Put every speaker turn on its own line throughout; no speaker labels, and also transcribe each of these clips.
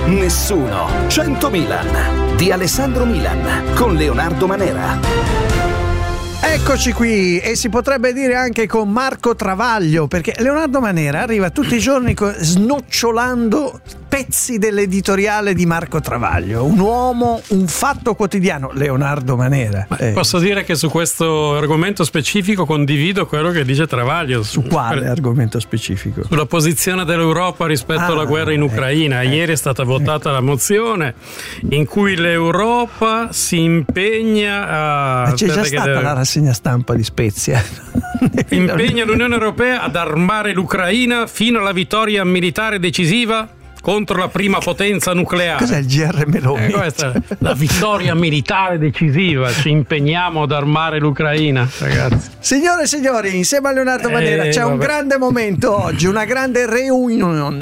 Nessuno 100 Milan di Alessandro Milan con Leonardo Manera.
Eccoci qui, e si potrebbe dire anche con Marco Travaglio, perché Leonardo Manera arriva tutti i giorni snocciolando pezzi dell'editoriale di Marco Travaglio, un uomo, un fatto quotidiano. Leonardo Manera.
Posso dire che su questo argomento specifico condivido quello che dice Travaglio.
Su quale argomento specifico?
Sulla posizione dell'Europa rispetto alla guerra in Ucraina. Ieri è stata votata la mozione in cui l'Europa si impegna a...
C'è già stata la rassegna stampa di Spezia.
Impegna l'Unione Europea ad armare l'Ucraina fino alla vittoria militare decisiva contro la prima potenza nucleare.
Cos'è il GR Meloni?
Questa è la vittoria militare decisiva. Ci impegniamo ad armare l'Ucraina, ragazzi.
Signore e signori, insieme a Leonardo Manera c'è un grande momento oggi, una grande reunion.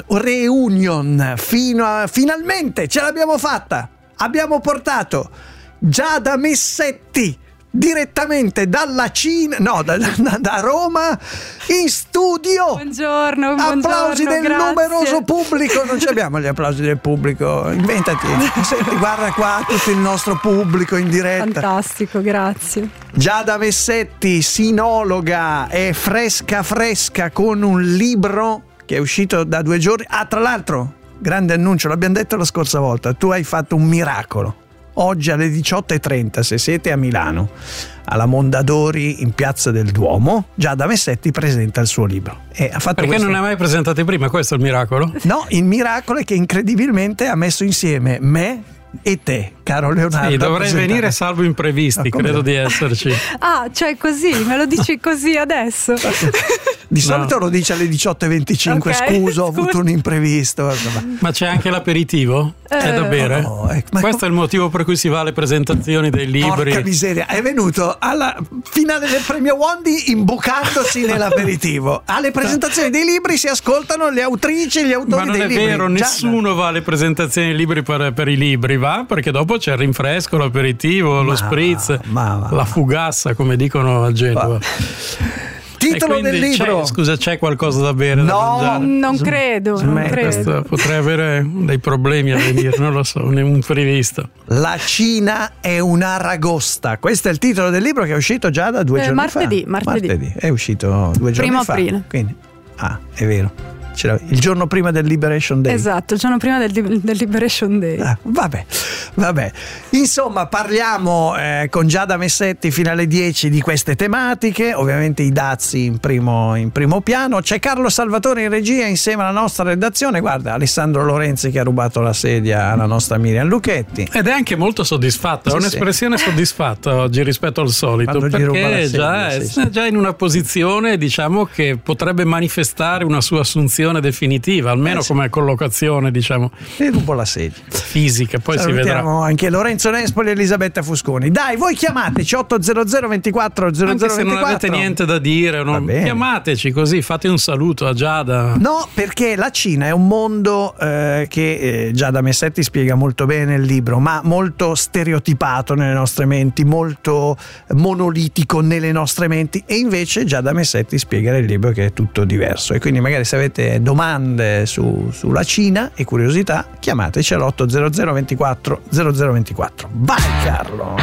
Finalmente ce l'abbiamo fatta. Abbiamo portato Giada Messetti direttamente dalla Cina, da Roma in studio.
Buongiorno.
Applausi del
grazie.
Numeroso pubblico. Non ci abbiamo gli applausi del pubblico, inventati. Senti, guarda qua tutto il nostro pubblico in diretta.
Fantastico, grazie.
Giada Messetti, sinologa, è fresca con un libro che è uscito da 2 giorni. Tra l'altro, grande annuncio, l'abbiamo detto la scorsa volta, tu hai fatto un miracolo. Oggi alle 18:30, se siete a Milano, alla Mondadori in Piazza del Duomo, Giada Messetti presenta il suo libro.
Perché non ne hai mai presentati prima? Questo è il miracolo?
No, il miracolo è che incredibilmente ha messo insieme me e te, caro Leonardo.
Sì, dovrei venire salvo imprevisti, credo di esserci.
Cioè così, me lo dici così adesso?
Di solito lo dice alle 18:25, okay, scusa, ho avuto un imprevisto.
Ma c'è anche l'aperitivo? È da bere?
No,
questo è il motivo per cui si va alle presentazioni dei libri.
Porca miseria, è venuto alla finale del premio Wondi imbucandosi nell'aperitivo. Alle presentazioni dei libri si ascoltano le autrici e gli autori dei libri.
Ma non è vero, nessuno va alle presentazioni dei libri per i libri, va? Perché dopo c'è il rinfresco, l'aperitivo, lo spritz, la fugassa, come dicono a Genova.
Titolo del libro.
C'è qualcosa da bere?
No,
non credo.
Potrei avere dei problemi a venire, non lo so, un imprevisto.
La Cina è un'aragosta. Questo è il titolo del libro che è uscito già da 2 giorni fa. Martedì. È uscito 2 giorni fa.
Primo aprile.
Quindi, è vero. Il giorno prima del Liberation Day.
Esatto, il giorno prima del Liberation Day.
Vabbè. Insomma, parliamo con Giada Messetti fino alle 10 di queste tematiche. Ovviamente i dazi in primo piano. C'è Carlo Salvatore in regia insieme alla nostra redazione. Guarda, Alessandro Lorenzi che ha rubato la sedia alla nostra Miriam Lucchetti.
Ed è anche molto soddisfatto. Ha un'espressione soddisfatta oggi rispetto al solito. Perché è già in una posizione, diciamo, che potrebbe manifestare una sua assunzione definitiva, almeno come collocazione, diciamo.
E rubo la sedia
fisica, poi
salutiamo,
si vedrà.
Anche Lorenzo Nespoli e Elisabetta Fusconi. Dai, voi chiamateci 800 24 00
anche se non avete niente da dire, chiamateci così, fate un saluto a Giada.
No, perché la Cina è un mondo che Giada Messetti spiega molto bene nel libro, ma molto stereotipato nelle nostre menti, molto monolitico nelle nostre menti, e invece Giada Messetti spiega nel libro che è tutto diverso. E quindi magari se avete domande sulla Cina e curiosità, chiamateci all'800 24 0024. Vai Carlo!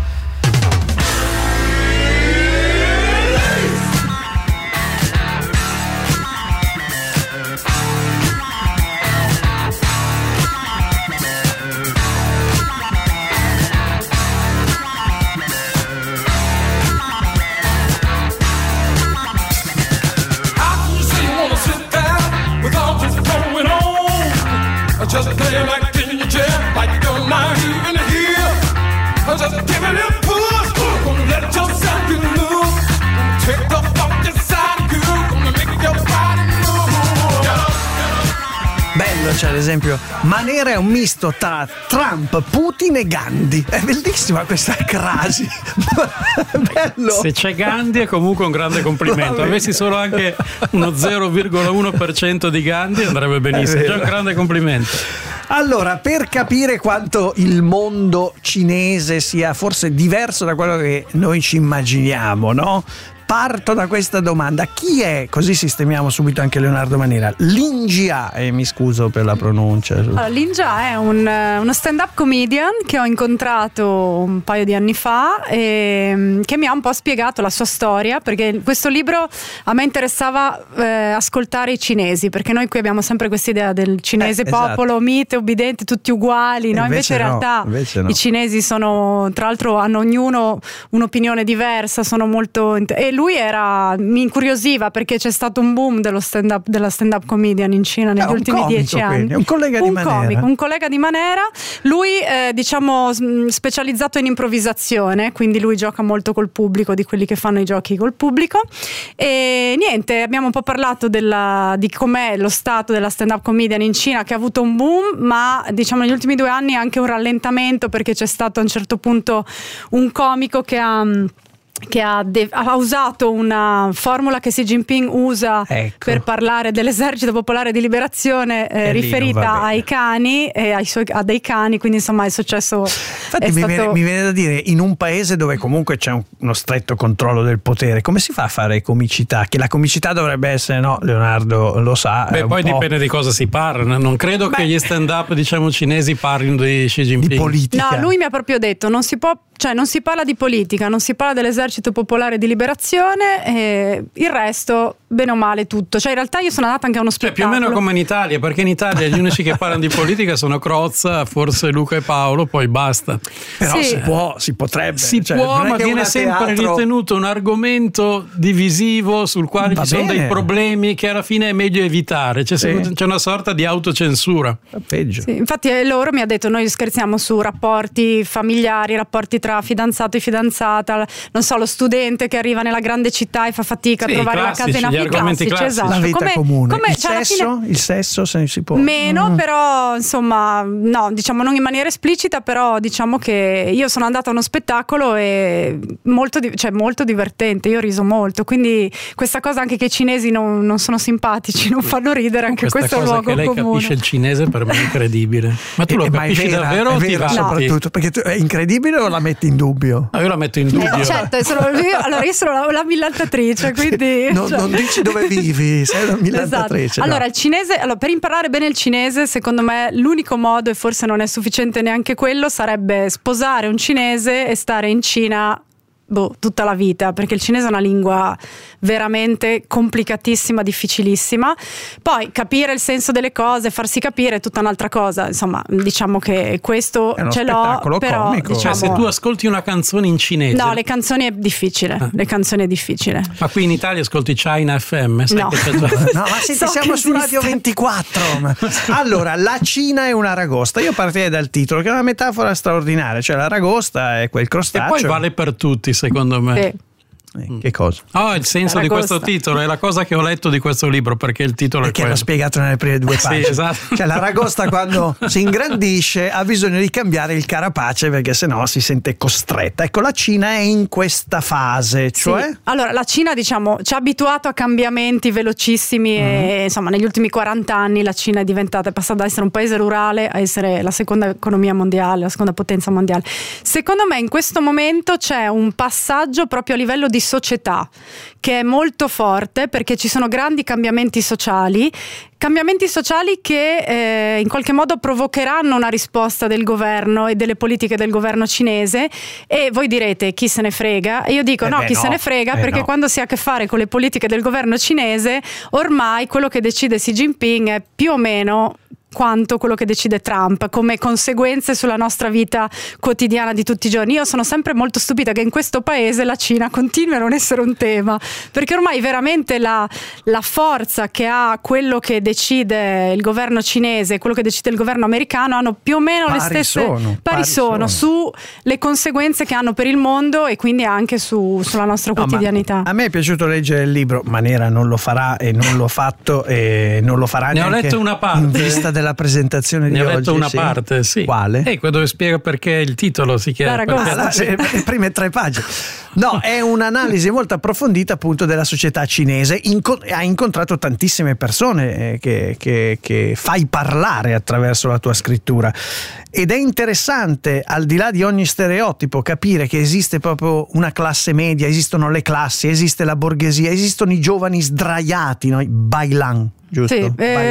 Just play like in your chair, like you're not even here. Just give it a push, gonna let yourself get loose. Take the funk inside you, gonna make your body move. Get up.
Bello, c'è l'esempio. Manera è un misto tra Trump, Putin e Gandhi. È bellissima questa crasi. Bello.
Se c'è Gandhi è comunque un grande complimento. Avessi solo anche uno 0,1% di Gandhi andrebbe benissimo. Già un grande complimento.
Allora, per capire quanto il mondo cinese sia forse diverso da quello che noi ci immaginiamo, no? Parto da questa domanda: chi è, così sistemiamo subito anche Leonardo Manera, Lin Jia? Mi scuso per la pronuncia.
Allora, Lin Jia è uno stand-up comedian che ho incontrato un paio di anni fa e che mi ha un po' spiegato la sua storia, perché questo libro a me interessava ascoltare i cinesi, perché noi qui abbiamo sempre questa idea del cinese popolo mite, obbediente, tutti uguali, no? Invece in realtà i cinesi sono, tra l'altro, hanno ognuno un'opinione diversa, sono molto e lui mi incuriosiva perché c'è stato un boom della stand-up comedian in Cina negli ultimi 10 anni.
Quindi, un collega di Manera.
Un collega di Manera. Lui diciamo specializzato in improvvisazione, quindi lui gioca molto col pubblico, di quelli che fanno i giochi col pubblico. E niente, abbiamo un po' parlato di com'è lo stato della stand-up comedian in Cina, che ha avuto un boom, ma diciamo negli ultimi 2 anni anche un rallentamento, perché c'è stato a un certo punto un comico che ha usato una formula che Xi Jinping usa per parlare dell'esercito popolare di liberazione riferita ai cani e a dei cani, quindi insomma è successo.
Infatti mi viene da dire, in un paese dove comunque c'è uno stretto controllo del potere, come si fa a fare comicità? Che la comicità dovrebbe essere, no, Leonardo lo sa.
Poi dipende di cosa si parla, non credo che gli stand-up diciamo cinesi parlino di Xi Jinping.
Di politica.
No, lui mi ha proprio detto non si parla di politica, non si parla dell'esercito popolare di liberazione, e il resto bene o male tutto. Cioè in realtà io sono andata anche a uno spettacolo.
Più o meno come in Italia, perché in Italia gli unici che parlano di politica sono Crozza, forse Luca e Paolo, poi basta.
Però si potrebbe.
Ma viene sempre ritenuto un argomento divisivo sul quale ci sono dei problemi che alla fine è meglio evitare. C'è una sorta di autocensura.
Peggio.
Sì, infatti loro mi ha detto, noi scherziamo su rapporti familiari, rapporti tra fidanzato e fidanzata, non so, lo studente che arriva nella grande città e fa fatica a trovare la casa in affitto. Classici, esatto.
La vita comune. Il sesso se si può.
Meno, però insomma, no, diciamo non in maniera esplicita, però diciamo che io sono andata a uno spettacolo e molto divertente, io ho riso molto, quindi questa cosa anche che i cinesi non sono simpatici, non fanno ridere, anche questo è un luogo comune.
Che lei capisce il cinese per me è incredibile. Ma tu lo capisci davvero o ti va?
Soprattutto perché è incredibile o la metti in dubbio?
Io la metto in dubbio.
Certo, io sono la millantatrice, quindi
non dici dove vivi, sei una millantatrice.
Esatto. Allora il cinese, per imparare bene il cinese, secondo me l'unico modo, e forse non è sufficiente neanche quello, sarebbe sposare un cinese e stare in Cina tutta la vita, perché il cinese è una lingua veramente complicatissima, difficilissima. Poi capire il senso delle cose, farsi capire è tutta un'altra cosa. Insomma, diciamo che questo ce l'ho, però
comico.
Diciamo,
se tu ascolti una canzone in cinese.
No, le canzoni è difficile. Le canzoni è difficile.
Ma qui in Italia ascolti China FM?
No.
No, ma siamo su Radio 24. Allora, la Cina è un'aragosta. Io partirei dal titolo, che è una metafora straordinaria, cioè l'aragosta è quel crostaceo.
E poi vale per tutti, secondo me.
Sì.
Che cosa?
Il senso di questo titolo è la cosa che ho letto di questo libro, perché il titolo è quello.
L'ho spiegato nelle prime 2 pagine.
Sì, esatto.
Cioè l'aragosta quando si ingrandisce ha bisogno di cambiare il carapace, perché sennò si sente costretta. Ecco, la Cina è in questa fase, cioè?
Sì. Allora, la Cina, diciamo, ci ha abituato a cambiamenti velocissimi e insomma negli ultimi 40 anni la Cina è passata da essere un paese rurale a essere la seconda economia mondiale, la seconda potenza mondiale. Secondo me in questo momento c'è un passaggio proprio a livello di società che è molto forte, perché ci sono grandi cambiamenti sociali che in qualche modo provocheranno una risposta del governo e delle politiche del governo cinese. E voi direte chi se ne frega, e io dico se ne frega, perché quando si ha a che fare con le politiche del governo cinese ormai quello che decide Xi Jinping è più o meno quanto quello che decide Trump, come conseguenze sulla nostra vita quotidiana di tutti i giorni. Io sono sempre molto stupita che in questo paese la Cina continui a non essere un tema, perché ormai veramente la forza che ha quello che decide il governo cinese e quello che decide il governo americano hanno più o meno le stesse pari sono sulle conseguenze che hanno per il mondo e quindi anche sulla nostra quotidianità.
A me è piaciuto leggere il libro, Manera non lo farà e non l'ho fatto e non lo farà
neanche. Ne ho letto una parte
in vista della della presentazione di oggi.
Ne ho letto una parte, sì.
Quale?
Ecco, dove spiega perché il titolo si chiama.
Le prime 3 pagine. No, è un'analisi molto approfondita appunto della società cinese. Ha incontrato tantissime persone che fai parlare attraverso la tua scrittura. Ed è interessante, al di là di ogni stereotipo, capire che esiste proprio una classe media, esistono le classi, esiste la borghesia, esistono i giovani sdraiati, no? I bailan, giusto?
Sì,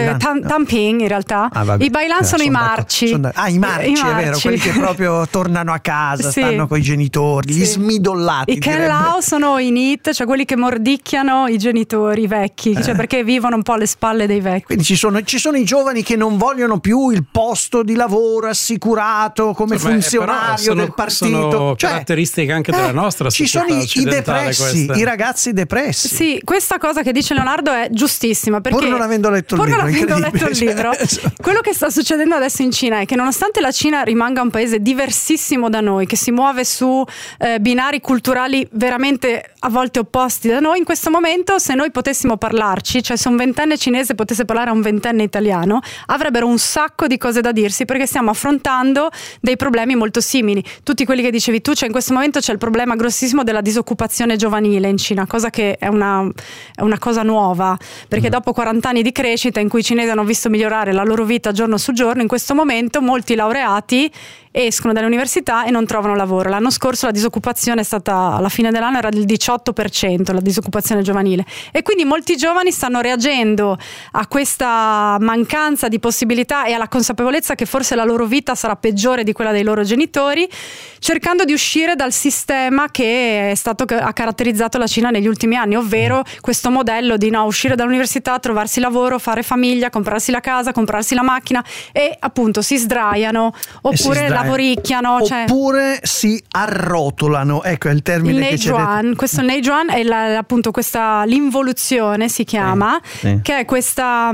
Tamping in realtà. I bailan sono i marci.
I marci, è vero, quelli che proprio tornano a casa, sì, stanno coi genitori, gli smidollati.
I Kenlao sono i NEET, cioè quelli che mordicchiano i genitori vecchi, cioè perché vivono un po' alle spalle dei vecchi.
Quindi ci sono i giovani che non vogliono più il posto di lavoro assicurato come funzionario del partito.
Sono caratteristiche anche della nostra società occidentale. Ci sono i depressi,
i ragazzi depressi.
Sì, questa cosa che dice Leonardo è giustissima, perché
pur non avendo letto il libro,
quello che sta succedendo adesso in Cina è che nonostante la Cina rimanga un paese diversissimo da noi, che si muove su binari culturali veramente a volte opposti da noi, in questo momento se noi potessimo parlarci, cioè se un ventenne cinese potesse parlare a un ventenne italiano, avrebbero un sacco di cose da dirsi, perché stiamo affrontando dei problemi molto simili. Tutti quelli che dicevi tu, cioè in questo momento c'è il problema grossissimo della disoccupazione giovanile in Cina, cosa che è una cosa nuova, perché dopo 40 anni di crescita in cui i cinesi hanno visto migliorare la loro vita giorno su giorno, in questo momento molti laureati escono dalle università e non trovano lavoro. L'anno scorso la disoccupazione è stata, alla fine dell'anno era del 18%, la disoccupazione giovanile, e quindi molti giovani stanno reagendo a questa mancanza di possibilità e alla consapevolezza che forse la loro vita sarà peggiore di quella dei loro genitori, cercando di uscire dal sistema che ha caratterizzato la Cina negli ultimi anni, ovvero questo modello di uscire dall'università, trovarsi lavoro, fare famiglia, comprarsi la casa, comprarsi la macchina, e appunto si sdraiano oppure lavoricchiano,
oppure si arrotolano, ecco è il termine che c'è.
Questo Neijuan è appunto questa l'involuzione si chiama, che è questa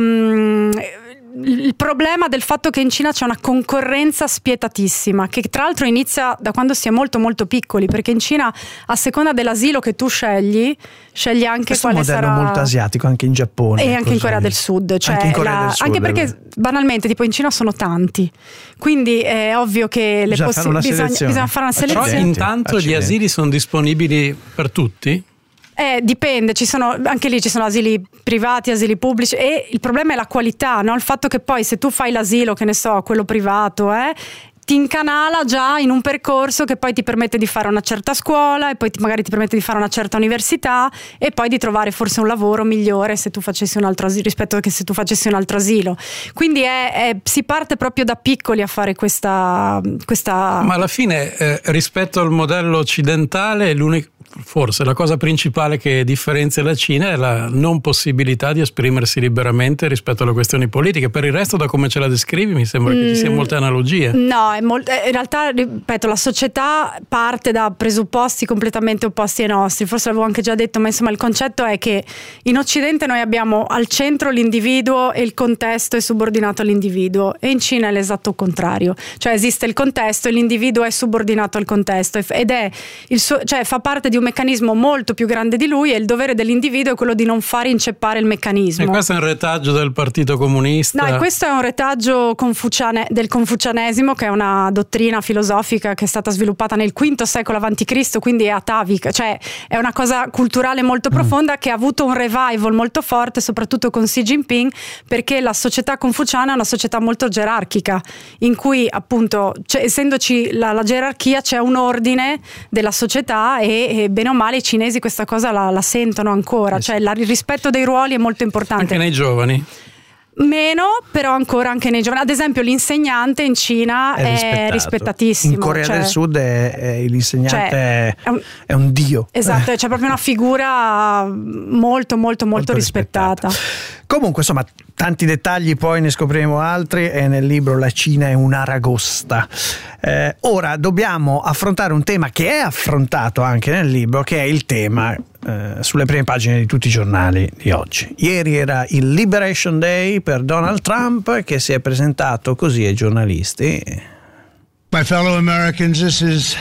il problema del fatto che in Cina c'è una concorrenza spietatissima, che tra l'altro inizia da quando si è molto molto piccoli, perché in Cina a seconda dell'asilo che tu scegli anche
questo
quale
sarà. Questo
modello
molto asiatico anche in Giappone
e anche in Corea del Sud, cioè
anche in Corea del Sud,
anche perché banalmente tipo in Cina sono tanti, quindi è ovvio che bisogna fare una selezione.
Però intanto gli asili sono disponibili per tutti?
Dipende, anche lì ci sono asili privati, asili pubblici, e il problema è la qualità, no? Il fatto che poi se tu fai l'asilo, che ne so, quello privato, ti incanala già in un percorso che poi ti permette di fare una certa scuola e poi magari ti permette di fare una certa università e poi di trovare forse un lavoro migliore se tu facessi un altro asilo rispetto a che se tu facessi un altro asilo. Quindi si parte proprio da piccoli a fare questa...
Ma alla fine rispetto al modello occidentale forse la cosa principale che differenzia la Cina è la non possibilità di esprimersi liberamente rispetto alle questioni politiche. Per il resto, da come ce la descrivi, mi sembra che ci siano molte analogie.
No, in realtà, ripeto, la società parte da presupposti completamente opposti ai nostri. Forse l'avevo anche già detto, ma insomma il concetto è che in Occidente noi abbiamo al centro l'individuo e il contesto è subordinato all'individuo, e in Cina è l'esatto contrario. Cioè esiste il contesto e l'individuo è subordinato al contesto, ed è cioè fa parte di un meccanismo molto più grande di lui, e il dovere dell'individuo è quello di non far inceppare il meccanismo.
E questo è un retaggio del Partito Comunista?
No, questo è un retaggio del confucianesimo, che è una dottrina filosofica che è stata sviluppata nel V secolo a.C., quindi è atavica, cioè è una cosa culturale molto profonda che ha avuto un revival molto forte soprattutto con Xi Jinping, perché la società confuciana è una società molto gerarchica, in cui appunto essendoci la gerarchia c'è un ordine della società, e bene o male i cinesi questa cosa la sentono ancora, cioè il rispetto dei ruoli è molto importante.
Anche nei giovani?
Meno, però ancora anche nei giovani. Ad esempio l'insegnante in Cina è rispettatissimo.
In Corea del Sud l'insegnante è un dio.
Esatto, c'è proprio una figura molto molto molto rispettata.
Comunque insomma tanti dettagli, poi ne scopriremo altri, e nel libro La Cina è un'aragosta. Ora dobbiamo affrontare un tema che è affrontato anche nel libro, che è il tema sulle prime pagine di tutti i giornali di oggi. Ieri era il Liberation Day per Donald Trump, che si è presentato così ai giornalisti.
My fellow Americans, this is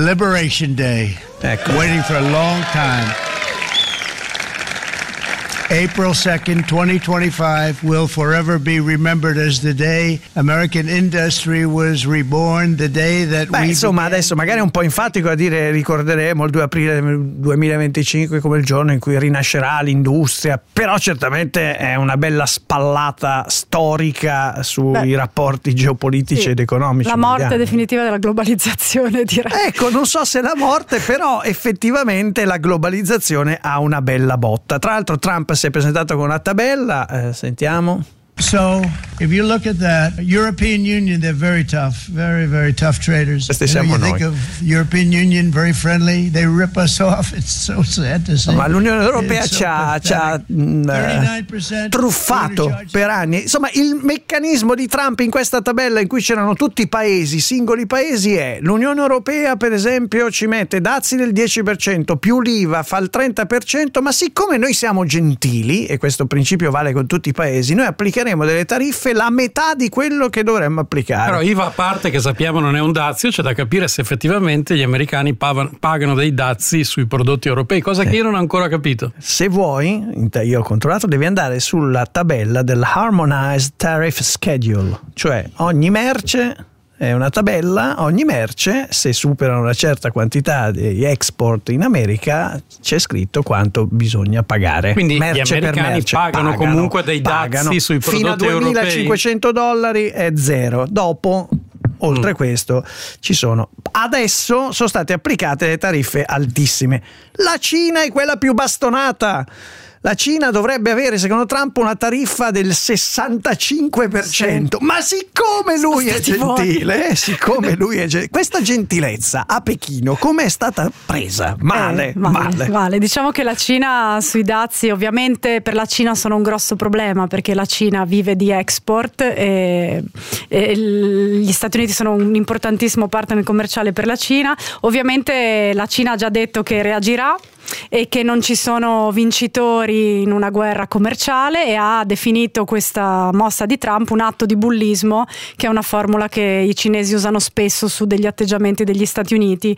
Liberation Day.
Ecco.
Waiting for a long time. April 2nd, 2025 will forever be remembered as the day American industry was reborn, the day that
insomma, adesso magari è un po' enfatico a dire ricorderemo il 2 aprile 2025 come il giorno in cui rinascerà l'industria, però certamente è una bella spallata storica sui rapporti geopolitici ed economici.
La morte definitiva della globalizzazione, direi.
Ecco, non so se la morte, però effettivamente la globalizzazione ha una bella botta. Tra l'altro Trump si è presentato con una tabella, sentiamo.
So, if you look at that, European Union, they're very tough, very, very tough traders.
Questi siamo
noi. Think of European Union, very friendly, they rip us off. It's so sad to say.
Ma l'Unione Europea ci ha truffato per anni. Insomma, il meccanismo di Trump in questa tabella in cui c'erano tutti i paesi, singoli paesi, è l'Unione Europea, per esempio, ci mette dazi del 10%, più l'IVA fa il 30%, ma siccome noi siamo gentili, e questo principio vale con tutti i paesi, noi applicheremo delle tariffe la metà di quello che dovremmo applicare.
Però IVA a parte, che sappiamo non è un dazio, c'è da capire se effettivamente gli americani pagano dei dazi sui prodotti europei, cosa che io non ho ancora capito.
Se vuoi, io ho controllato, devi andare sulla tabella del Harmonized Tariff Schedule, cioè ogni merce è una tabella, ogni merce, se supera una certa quantità di export in America, c'è scritto quanto bisogna pagare.
Quindi
merce
gli americani pagano comunque dei dazi sui prodotti europei.
Fino a $2.500 è zero. Dopo, oltre questo, ci sono. Adesso sono state applicate le tariffe altissime. La Cina è quella più bastonata. La Cina dovrebbe avere, secondo Trump, una tariffa del 65%. Sì. Ma siccome lui è gentile, questa gentilezza a Pechino come è stata presa? Male.
Diciamo che la Cina sui dazi, ovviamente per la Cina sono un grosso problema, perché la Cina vive di export e gli Stati Uniti sono un importantissimo partner commerciale per la Cina. Ovviamente la Cina ha già detto che reagirà e che non ci sono vincitori in una guerra commerciale, e ha definito questa mossa di Trump un atto di bullismo, che è una formula che i cinesi usano spesso su degli atteggiamenti degli Stati Uniti.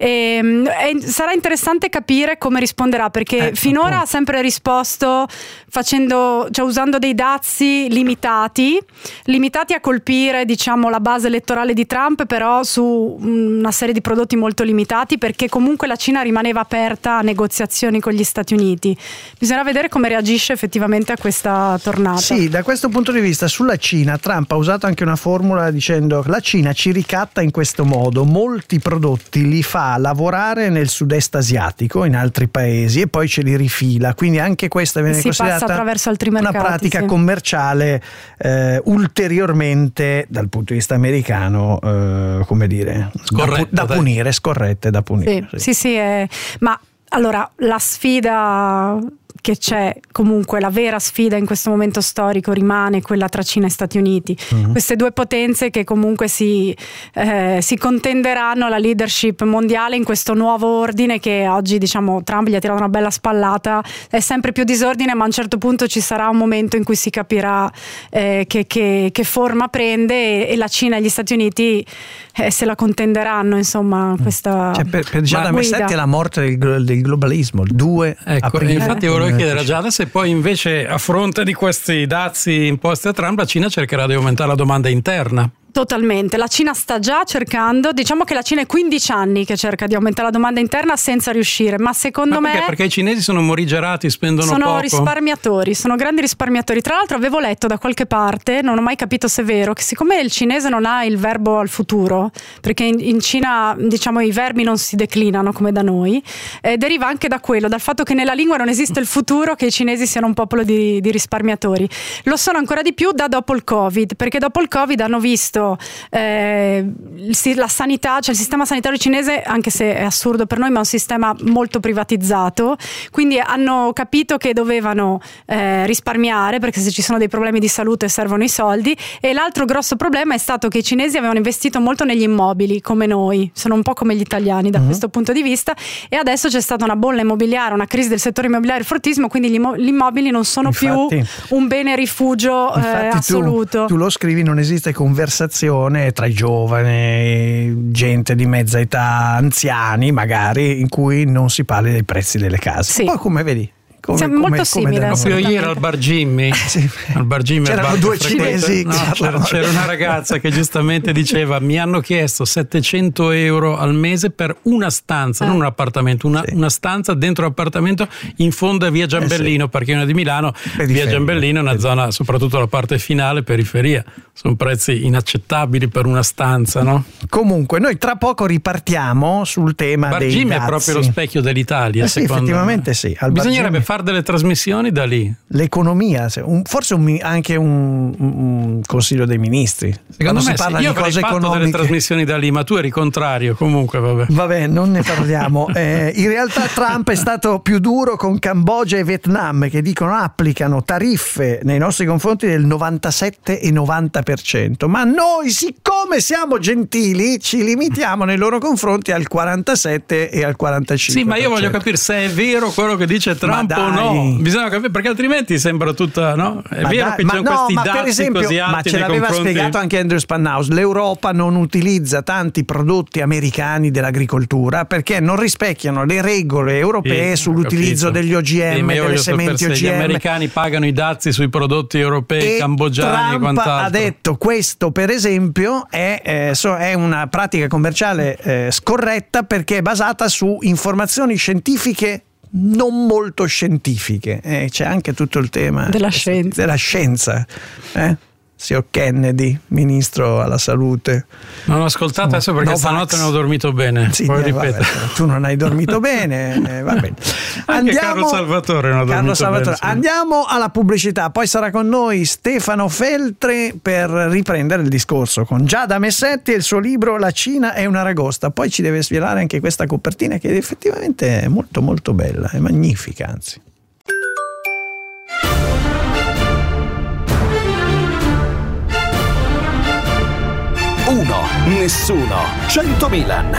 Sarà interessante capire come risponderà, perché finora ha sempre risposto usando dei dazi limitati a colpire, diciamo, la base elettorale di Trump, però su una serie di prodotti molto limitati, perché comunque la Cina rimaneva aperta a negoziazioni con gli Stati Uniti. Bisogna vedere come reagisce effettivamente a questa tornata.
Sì, da questo punto di vista sulla Cina Trump ha usato anche una formula dicendo: la Cina ci ricatta in questo modo, molti prodotti li fa lavorare nel sud-est asiatico, in altri paesi, e poi ce li rifila, quindi anche questa viene considerata
attraverso altri mercati,
una pratica commerciale ulteriormente, dal punto di vista americano, come dire, scorrette da punire.
Sì, ma allora la sfida che c'è, comunque la vera sfida in questo momento storico rimane quella tra Cina e Stati Uniti. Queste due potenze che comunque si contenderanno la leadership mondiale in questo nuovo ordine, che oggi, diciamo, Trump gli ha tirato una bella spallata. È sempre più disordine, ma a un certo punto ci sarà un momento in cui si capirà che forma prende, e la Cina e gli Stati Uniti se la contenderanno, insomma, questa
già da Messetti è la morte del globalismo, il 2 aprile.
Infatti volevo chiedere a Giada se poi invece, a fronte di questi dazi imposti a Trump, la Cina cercherà di aumentare la domanda interna.
Totalmente, la Cina sta già cercando, diciamo che la Cina è 15 anni che cerca di aumentare la domanda interna senza riuscire, ma secondo me...
Perché i cinesi sono morigerati, spendono poco?
Sono risparmiatori, sono grandi risparmiatori. Tra l'altro avevo letto da qualche parte, non ho mai capito se è vero, che siccome il cinese non ha il verbo al futuro, perché in Cina, diciamo, i verbi non si declinano come da noi, deriva anche da quello, dal fatto che nella lingua non esiste il futuro, che i cinesi siano un popolo di risparmiatori. Lo sono ancora di più da dopo il Covid, perché dopo il Covid hanno visto la sanità, cioè il sistema sanitario cinese, anche se è assurdo per noi, ma è un sistema molto privatizzato, quindi hanno capito che dovevano risparmiare, perché se ci sono dei problemi di salute servono i soldi. E l'altro grosso problema è stato che i cinesi avevano investito molto negli immobili, come noi, sono un po' come gli italiani da questo punto di vista, e adesso c'è stata una bolla immobiliare, una crisi del settore immobiliare fortissimo, quindi gli immobili non sono più un bene rifugio assoluto.
Tu lo scrivi, non esiste conversazione tra i giovani, gente di mezza età, anziani magari, in cui non si parli dei prezzi delle case.
Sì.
Poi, come vedi,
Siamo molto simili.
Proprio ieri al Bar Jimmy, al Bar Jimmy
c'erano due cinesi.
C'era una ragazza che giustamente diceva: mi hanno chiesto 700 euro al mese per una stanza, non un appartamento, una stanza dentro l'appartamento in fondo a via Giambellino, perché una di Milano, via Giambellino è una zona, soprattutto la parte finale, periferia. Sono prezzi inaccettabili per una stanza, no?
Comunque noi tra poco ripartiamo sul tema
Bar
dei
Jimmy
dazi.
È proprio lo specchio dell'Italia,
effettivamente
me.
sì.
Bisognerebbe fare delle trasmissioni da lì.
L'economia, forse anche un Consiglio dei Ministri.
Secondo me
si parla di cose economiche.
Delle trasmissioni da lì, ma tu eri contrario. Comunque
vabbè, non ne parliamo. In realtà Trump è stato più duro con Cambogia e Vietnam, che dicono applicano tariffe nei nostri confronti del 97 e 90%, ma noi, siccome siamo gentili, ci limitiamo nei loro confronti al 47 e al 45%.
Sì, ma io voglio capire se è vero quello che dice Trump o no. Bisogna capire, perché altrimenti sembra tutta, no? È vero che c'è questi dazi per esempio, così alti.
Ma ce l'aveva spiegato anche Andrew Spanhaus: l'Europa non utilizza tanti prodotti americani dell'agricoltura perché non rispecchiano le regole europee sull'utilizzo degli OGM, delle sementi OGM.
Gli americani pagano i dazi sui prodotti europei, cambogiani
Trump
e quant'altro.
Ha detto questo, per esempio, è una pratica commerciale scorretta perché è basata su informazioni scientifiche non molto scientifiche. C'è anche tutto il tema
della scienza.
Signor Kennedy, ministro alla salute.
Non ho ascoltato adesso perché stanotte non ho dormito bene.
Sì, vabbè, tu non hai dormito bene. Va bene.
Anche Carlo Salvatore non ha dormito bene. Sì.
Andiamo alla pubblicità, poi sarà con noi Stefano Feltre per riprendere il discorso con Giada Messetti e il suo libro La Cina è un'aragosta. Poi ci deve svelare anche questa copertina che effettivamente è molto molto bella, è magnifica anzi.
1, nessuno, 100 Milan.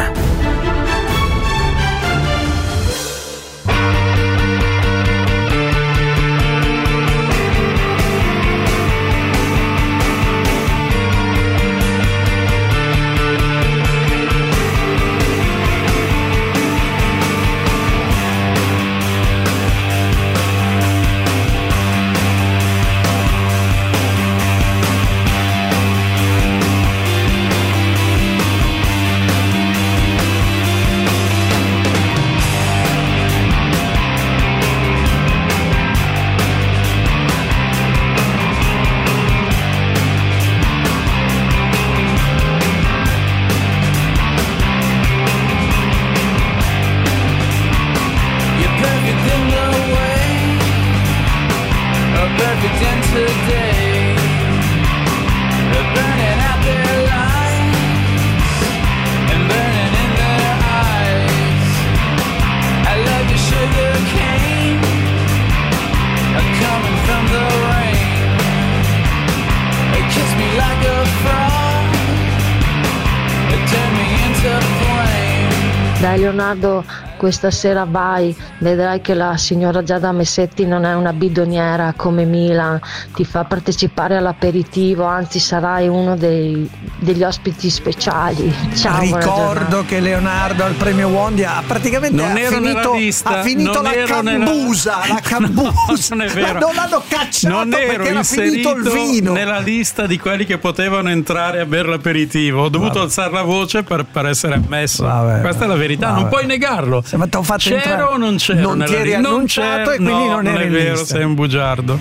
Dai Leonardo, questa sera vai, vedrai che la signora Giada Messetti non è una bidoniera come Milan, ti fa partecipare all'aperitivo, anzi sarai uno degli ospiti speciali. Ciao.
Ricordo che Leonardo al premio Wondi ha praticamente finito la cambusa.
No, non è vero.
Non l'hanno cacciato
non ero
perché era finito il vino
nella lista di quelli che potevano entrare a bere l'aperitivo. Ho dovuto alzare la voce per essere ammesso. Questa è la verità, non puoi negarlo. C'ero o non c'ero?
Non ti eri annunciato e quindi non eri
è vero, sei un bugiardo.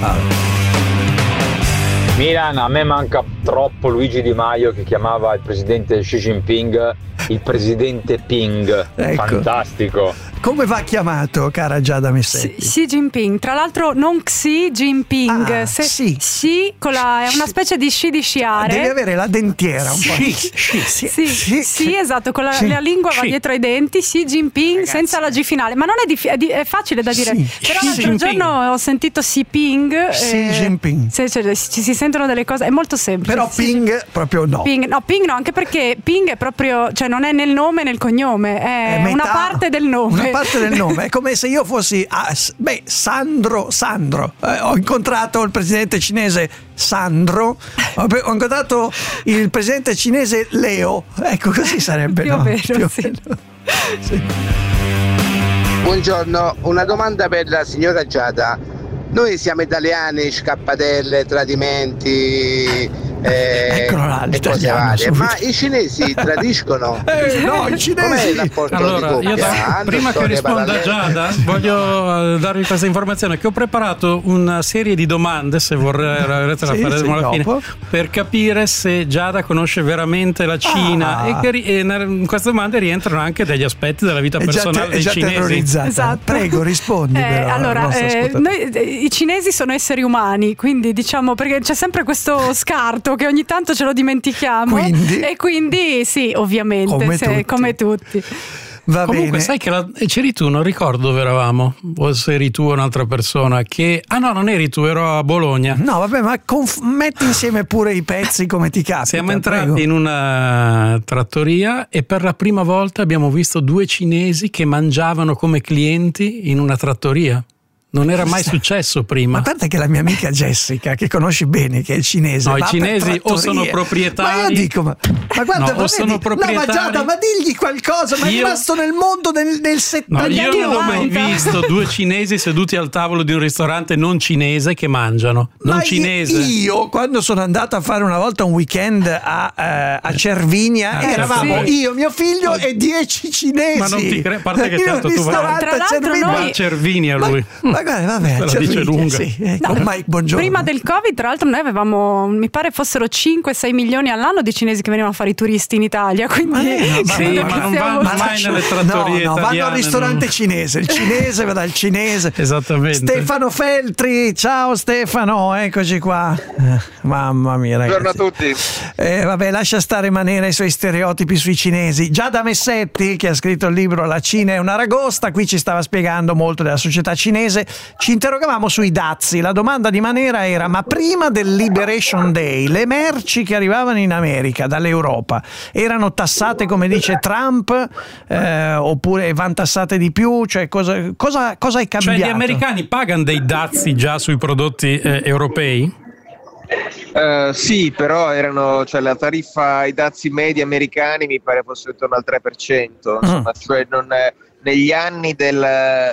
Milan, a me manca troppo Luigi Di Maio che chiamava il presidente Xi Jinping il presidente Ping. Ecco. Fantastico.
Come va chiamato, cara Giada Messetti?
Xi Jinping, tra l'altro non Xi Jinping, Xi con è una specie di sci di sciare.
Devi avere la dentiera un po'.
Sì, esatto, con la lingua va dietro ai denti. Xi Jinping, ragazzi, senza la G finale, ma non è facile da dire. Però l'altro giorno ho sentito Xi Ping.
Xi Jinping.
Ci si sentono delle cose, è molto semplice.
Però Ping proprio no.
Ping no, anche perché Ping è proprio, cioè non è nel nome nel cognome, è una parte del nome.
Una parte del nome, è come se io fossi Sandro. Ho incontrato il presidente cinese Sandro, ho incontrato il presidente cinese Leo, ecco, così sarebbe.
Più o meno, sì.
Sì.
Buongiorno, una domanda per la signora Giada. Noi siamo italiani, scappatelle, tradimenti, e cose varie, ma i cinesi tradiscono?
No, i cinesi.
Allora, io prima che risponda Giada, voglio darvi questa informazione, che ho preparato una serie di domande, se vorrete la faremo alla fine, per capire se Giada conosce veramente la Cina e che in queste domande rientrano anche degli aspetti della vita personale dei cinesi.
Esatto. Prego, rispondi.
Allora, i cinesi sono esseri umani, quindi diciamo, perché c'è sempre questo scarto che ogni tanto ce lo dimentichiamo, e quindi sì, ovviamente come tutti.
Va
Comunque
bene.
sai che c'eri tu, non ricordo dove eravamo, o se eri tu o un'altra persona che... no, non eri tu, ero a Bologna.
No, vabbè, ma metti insieme pure i pezzi come ti capita.
Siamo entrati in una trattoria e per la prima volta abbiamo visto 2 cinesi che mangiavano come clienti in una trattoria. Non era mai successo prima.
Ma a parte che la mia amica Jessica, che conosci bene, che è cinese.
No, i cinesi o sono proprietari.
Ma io dico, ma guarda,
o sono proprietari.
Ma digli qualcosa, ma è rimasto nel mondo nel 70.
No, io non ho mai visto 2 cinesi seduti al tavolo di un ristorante non cinese che mangiano. Non cinese.
Io, quando sono andato a fare una volta un weekend a Cervinia, eravamo io, mio figlio e 10 cinesi.
Ma non ti credo, a parte che tanto tu vai a Cervinia lui.
Vabbè,
la dice lunga.
Mike, buongiorno.
Prima del Covid, tra l'altro, noi avevamo, mi pare fossero 5-6 milioni all'anno di cinesi che venivano a fare i turisti in Italia. Quindi
ma non vanno mai nelle trattorie italiane.
Vanno al ristorante cinese. Il cinese va dal cinese.
Esattamente.
Stefano Feltri, ciao Stefano, eccoci qua. Mamma mia, ragazzi.
Buongiorno a tutti.
Vabbè, lascia stare Manera i suoi stereotipi sui cinesi. Giada Messetti, che ha scritto il libro La Cina è un'aragosta, qui ci stava spiegando molto della società cinese. Ci interrogavamo sui dazi. La domanda di Manera era: ma prima del Liberation Day le merci che arrivavano in America dall'Europa erano tassate come dice Trump, oppure vanno tassate di più? Cioè cosa è cambiato?
Cioè gli americani pagano dei dazi già sui prodotti europei?
Sì, però erano, cioè la tariffa ai dazi medi americani mi pare fosse intorno al 3%, insomma, cioè negli anni del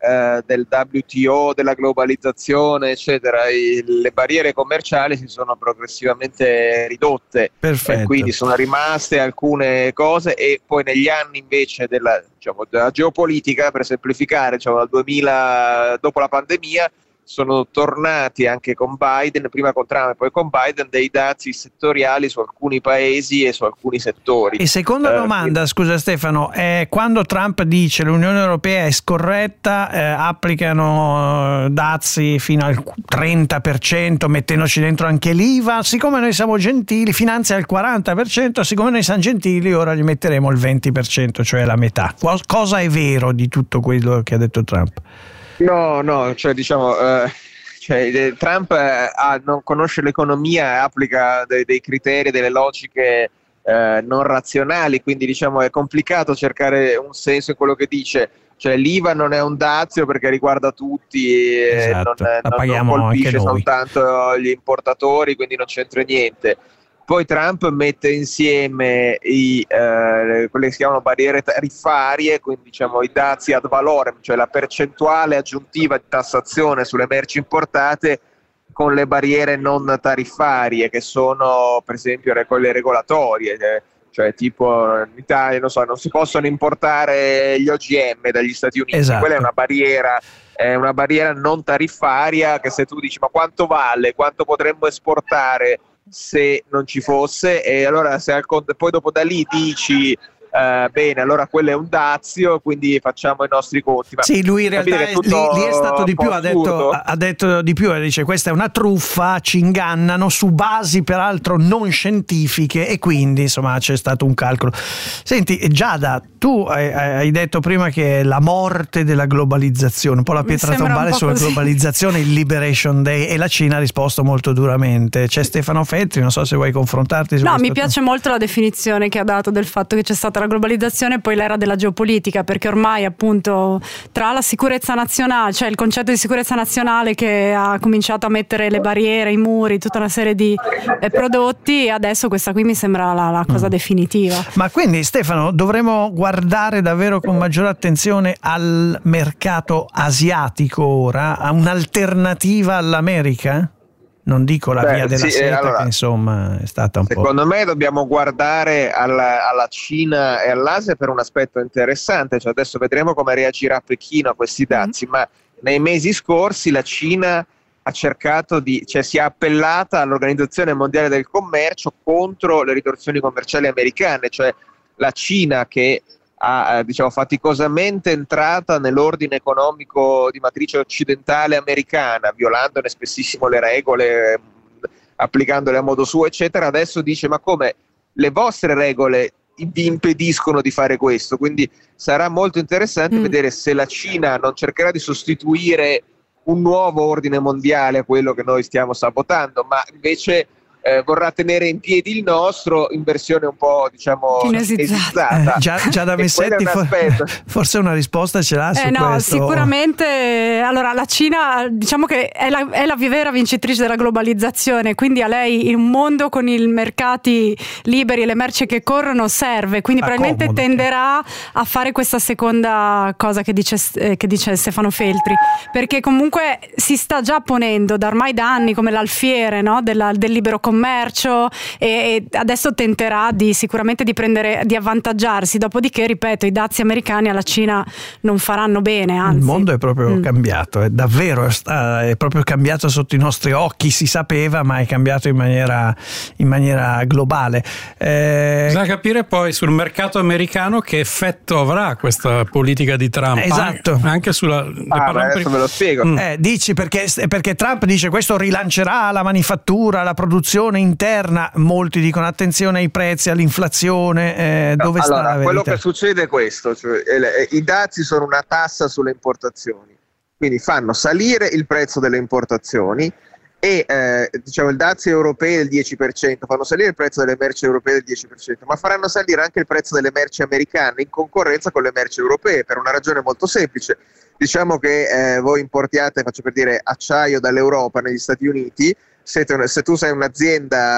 WTO, della globalizzazione, eccetera, le barriere commerciali si sono progressivamente ridotte.
Perfetto.
Quindi sono rimaste alcune cose, e poi negli anni invece della geopolitica, per semplificare, dal 2000, dopo la pandemia, sono tornati anche con Biden, prima con Trump e poi con Biden, dei dazi settoriali su alcuni paesi e su alcuni settori.
E seconda domanda, scusa Stefano, quando Trump dice l'Unione Europea è scorretta, applicano dazi fino al 30%, mettendoci dentro anche l'IVA, siccome noi siamo gentili, finanzia il 40%, siccome noi siamo gentili ora gli metteremo il 20%, cioè la metà. Cosa è vero di tutto quello che ha detto Trump?
No, cioè diciamo, Trump non conosce l'economia e applica dei criteri, delle logiche non razionali, quindi diciamo è complicato cercare un senso in quello che dice. Cioè l'IVA non è un dazio perché riguarda tutti,
esatto,
non colpisce soltanto gli importatori, quindi non c'entra niente. Poi Trump mette insieme quelle che si chiamano barriere tariffarie, quindi diciamo i dazi ad valorem, cioè la percentuale aggiuntiva di tassazione sulle merci importate, con le barriere non tariffarie, che sono per esempio quelle regolatorie, cioè tipo in Italia non si possono importare gli OGM dagli Stati Uniti. Esatto. Quella è una barriera non tariffaria, che se tu dici ma quanto vale, quanto potremmo esportare se non ci fosse, e allora poi dopo da lì dici bene, allora quello è un dazio, quindi facciamo i nostri conti.
Sì, lui in realtà lì è stato di più, ha detto di più, dice questa è una truffa, ci ingannano su basi peraltro non scientifiche, e quindi insomma c'è stato un calcolo. Senti Giada, tu hai detto prima che la morte della globalizzazione, un po' la pietra tombale sulla globalizzazione, il Liberation Day, e la Cina ha risposto molto duramente. C'è Stefano Feltri, non so se vuoi confrontarti su
mi piace molto la definizione che ha dato del fatto che c'è stata la globalizzazione e poi l'era della geopolitica, perché ormai appunto tra la sicurezza nazionale, cioè il concetto di sicurezza nazionale che ha cominciato a mettere le barriere, i muri, tutta una serie di prodotti, e adesso questa qui mi sembra la cosa definitiva.
Ma quindi Stefano, dovremmo guardare guardare davvero con maggiore attenzione al mercato asiatico ora, a un'alternativa all'America? Non dico la via della seta, allora, che insomma è stata un
secondo me dobbiamo guardare alla Cina e all'Asia per un aspetto interessante, cioè adesso vedremo come reagirà Pechino a questi dazi, ma nei mesi scorsi la Cina ha cercato si è appellata all'Organizzazione Mondiale del Commercio contro le ritorsioni commerciali americane, cioè la Cina che faticosamente entrata nell'ordine economico di matrice occidentale americana, violandone spessissimo le regole, applicandole a modo suo, eccetera, adesso dice: ma come, le vostre regole vi impediscono di fare questo? Quindi sarà molto interessante vedere se la Cina non cercherà di sostituire un nuovo ordine mondiale a quello che noi stiamo sabotando, ma invece vorrà tenere in piedi il nostro in versione un po', diciamo,
cinesizzata. Già da Messetti forse una risposta ce l'ha su
no,
questo.
Sicuramente. Allora, la Cina, diciamo che è la vera vincitrice della globalizzazione, quindi a lei il mondo con i mercati liberi e le merci che corrono serve, quindi probabilmente tenderà a fare questa seconda cosa che dice Stefano Feltri, perché comunque si sta già ponendo da ormai da anni come l'alfiere, no? del libero commercio, e adesso tenterà sicuramente di avvantaggiarsi. Dopodiché, ripeto, i dazi americani alla Cina non faranno bene, anzi.
Il mondo è proprio cambiato, è davvero è proprio cambiato sotto i nostri occhi, si sapeva, ma è cambiato in maniera globale.
Bisogna capire poi sul mercato americano che effetto avrà questa politica di Trump.
Esatto.
Anche sulla
adesso ve lo spiego.
Dici perché Trump dice questo rilancerà la manifattura, la produzione interna. Molti dicono attenzione ai prezzi, all'inflazione. Dove sta la verità?
Quello che succede è questo, cioè, i dazi sono una tassa sulle importazioni, quindi fanno salire il prezzo delle importazioni e i dazi europei del 10% fanno salire il prezzo delle merci europee del 10%, ma faranno salire anche il prezzo delle merci americane in concorrenza con le merci europee, per una ragione molto semplice. Diciamo che voi importiate, faccio per dire, acciaio dall'Europa negli Stati Uniti. Se tu sei un'azienda,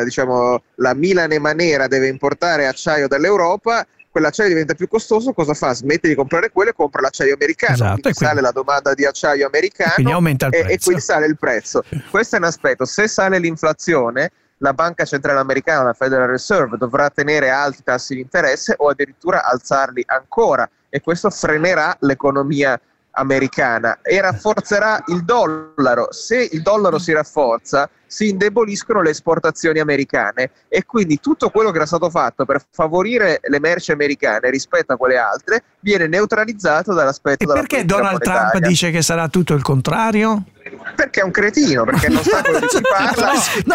la Milan e Manera deve importare acciaio dall'Europa, quell'acciaio diventa più costoso, cosa fa? Smette di comprare quello e compra l'acciaio americano, quindi sale la domanda di acciaio americano
quindi aumenta il prezzo.
E quindi sale il prezzo. Questo è un aspetto. Se sale l'inflazione, la Banca Centrale Americana, la Federal Reserve, dovrà tenere alti tassi di interesse o addirittura alzarli ancora, e questo frenerà l'economia americana e rafforzerà il dollaro. Se il dollaro si rafforza, si indeboliscono le esportazioni americane, e quindi tutto quello che era stato fatto per favorire le merci americane rispetto a quelle altre viene neutralizzato dall'aspetto della politica monetaria.
Perché Donald Trump dice che sarà tutto il contrario?
Perché è un cretino, perché non sa quello di cui parla.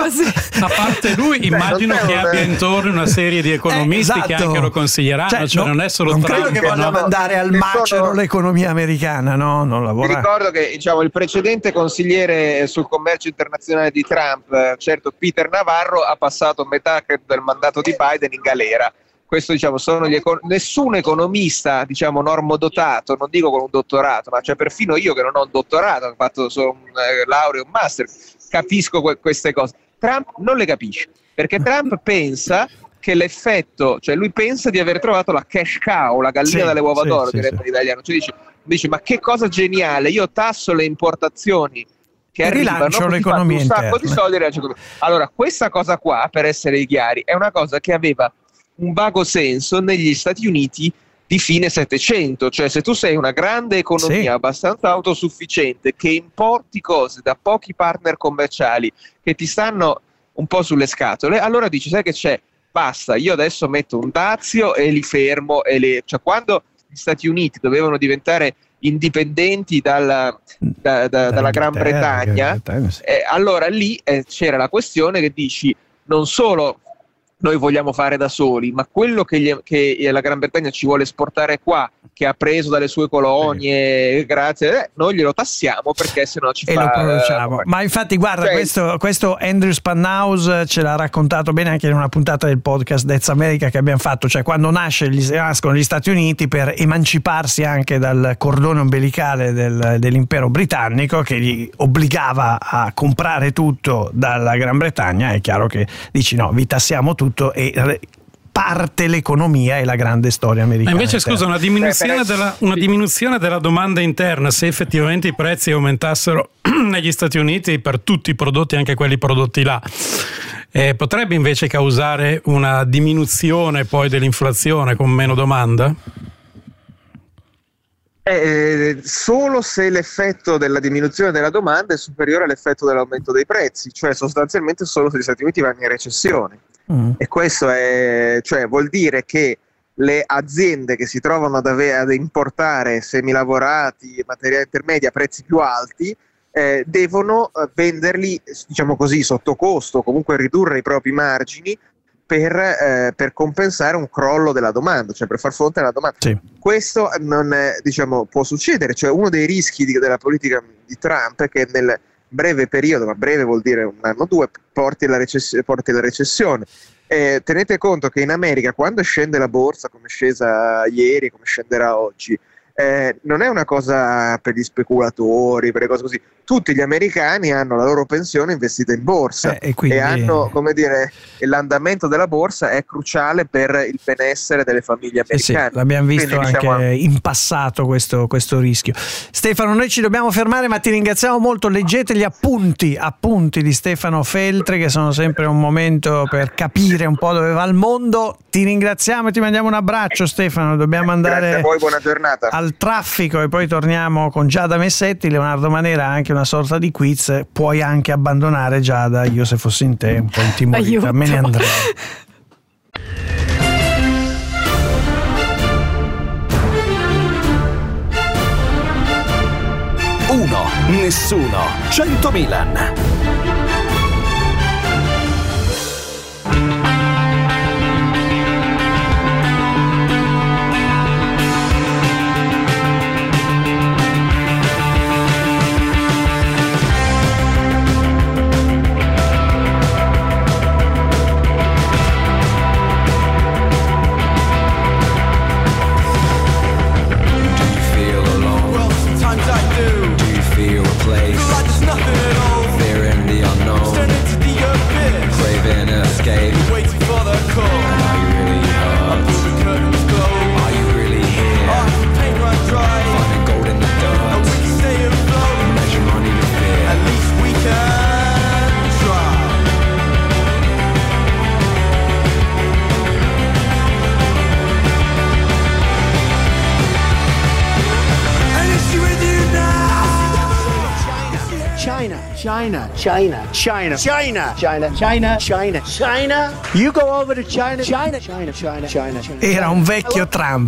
A parte lui, immagino che abbia intorno una serie di economisti che anche lo consiglieranno, non è solo
non
Trump.
credo che voglia mandare al macero l'economia americana, no? Non lavora.
Vi ricordo che il precedente consigliere sul commercio internazionale di Trump, certo Peter Navarro, ha passato metà del mandato di Biden in galera. Questo sono nessun economista normodotato, non dico con un dottorato, ma perfino io che non ho un dottorato, ho fatto solo un laurea e un master, capisco queste cose. Trump non le capisce, perché Trump pensa che l'effetto, lui pensa di aver trovato la cash cow, la gallina dalle uova d'oro, direbbe l'italiano. Dice ma che cosa geniale, io tasso le importazioni che arrivano,
l'economia
un sacco di soldi. Allora, questa cosa qua, per essere chiari, è una cosa che aveva un vago senso negli Stati Uniti di fine Settecento, cioè se tu sei una grande economia abbastanza autosufficiente che importi cose da pochi partner commerciali che ti stanno un po' sulle scatole, allora dici, sai che c'è? Basta, io adesso metto un dazio e li fermo. Quando gli Stati Uniti dovevano diventare indipendenti dalla Gran Bretagna, allora lì c'era la questione che dici, non solo noi vogliamo fare da soli, ma quello che la Gran Bretagna ci vuole esportare qua, che ha preso dalle sue colonie, grazie, noi glielo tassiamo, perché sennò ci fa...
lo produciamo. Ma infatti guarda, questo Andrew Spanhaus ce l'ha raccontato bene anche in una puntata del podcast That's America che abbiamo fatto, cioè quando nascono gli Stati Uniti per emanciparsi anche dal cordone ombelicale dell'impero britannico che li obbligava a comprare tutto dalla Gran Bretagna, è chiaro che dici no, vi tassiamo tutto e parte l'economia e la grande storia americana.
Ma invece scusa, una diminuzione della domanda interna, se effettivamente i prezzi aumentassero negli Stati Uniti per tutti i prodotti, anche quelli prodotti là, potrebbe invece causare una diminuzione poi dell'inflazione con meno domanda?
Solo se l'effetto della diminuzione della domanda è superiore all'effetto dell'aumento dei prezzi, cioè sostanzialmente solo se gli Stati Uniti vanno in recessione. E questo vuol dire che le aziende che si trovano ad importare semilavorati e materia intermedia a prezzi più alti devono venderli, diciamo così, sotto costo, comunque ridurre i propri margini per compensare un crollo della domanda, cioè per far fronte alla domanda. Sì. Questo non può succedere, cioè uno dei rischi della politica di Trump è che nel breve periodo, ma breve vuol dire un anno o due, porti alla recessione. Tenete conto che in America, quando scende la borsa, come è scesa ieri, come scenderà oggi, non è una cosa per gli speculatori, per le cose così. Tutti gli americani hanno la loro pensione investita in borsa e hanno, come dire, l'andamento della borsa è cruciale per il benessere delle famiglie americane.
Sì, l'abbiamo visto. Quindi, anche in passato questo rischio. Stefano, noi ci dobbiamo fermare, ma ti ringraziamo molto. Leggete gli appunti di Stefano Feltre, che sono sempre un momento per capire un po' dove va il mondo. Ti ringraziamo e ti mandiamo un abbraccio, Stefano. Dobbiamo andare.
Grazie a voi, buona giornata.
Al traffico e poi torniamo con Giada Messetti. Leonardo Manera, anche una sorta di quiz. Puoi anche abbandonare, Giada. Io, se fossi in te, un po' intimorita, me ne andrei.
Uno, nessuno, 100 Milan.
China. You go over to China. China.
Era un vecchio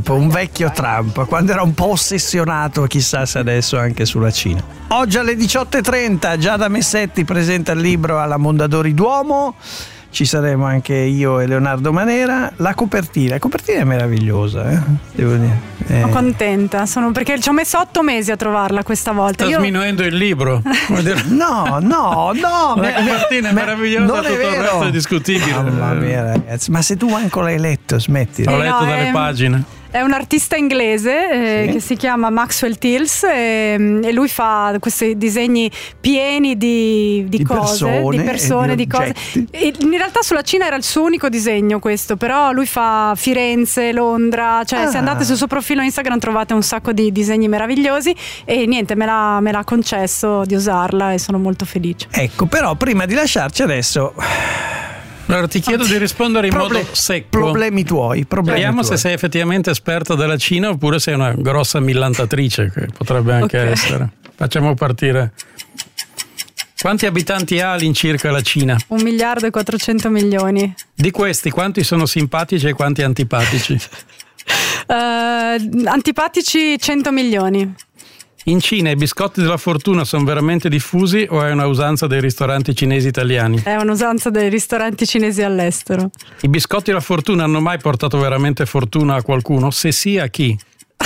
Trump, quando era un po' ossessionato, chissà se adesso anche sulla Cina. Oggi alle 18:30 Giada Messetti presenta il libro alla Mondadori Duomo. Ci saremo anche io e Leonardo Manera. La copertina è meravigliosa, devo dire.
Sono contenta, perché ci ho messo 8 mesi a trovarla questa volta.
Sta sminuendo il libro.
No.
La copertina è meravigliosa,
non
tutto
è vero.
il resto è discutibile.
Mamma mia, ragazzi, ma se tu manco l'hai letto, smetti.
L'ho letto dalle pagine.
È un artista inglese che si chiama Maxwell Tills e lui fa questi disegni pieni di cose, di persone, di cose. E in realtà sulla Cina era il suo unico disegno questo, però lui fa Firenze, Londra, cioè se andate sul suo profilo Instagram trovate un sacco di disegni meravigliosi e niente, me l'ha concesso di usarla e sono molto felice.
Ecco, però prima di lasciarci adesso...
Allora ti chiedo di rispondere in modo secco.
Problemi tuoi.
Vediamo se sei effettivamente esperta della Cina oppure sei una grossa millantatrice, che potrebbe anche essere. Facciamo partire. Quanti abitanti ha all'incirca la Cina?
1.400.000.000.
Di questi quanti sono simpatici e quanti antipatici?
Antipatici 100 milioni.
In Cina i biscotti della fortuna sono veramente diffusi o è una usanza dei ristoranti cinesi italiani?
È un'usanza dei ristoranti cinesi all'estero.
I biscotti della fortuna hanno mai portato veramente fortuna a qualcuno? Se sì, a chi?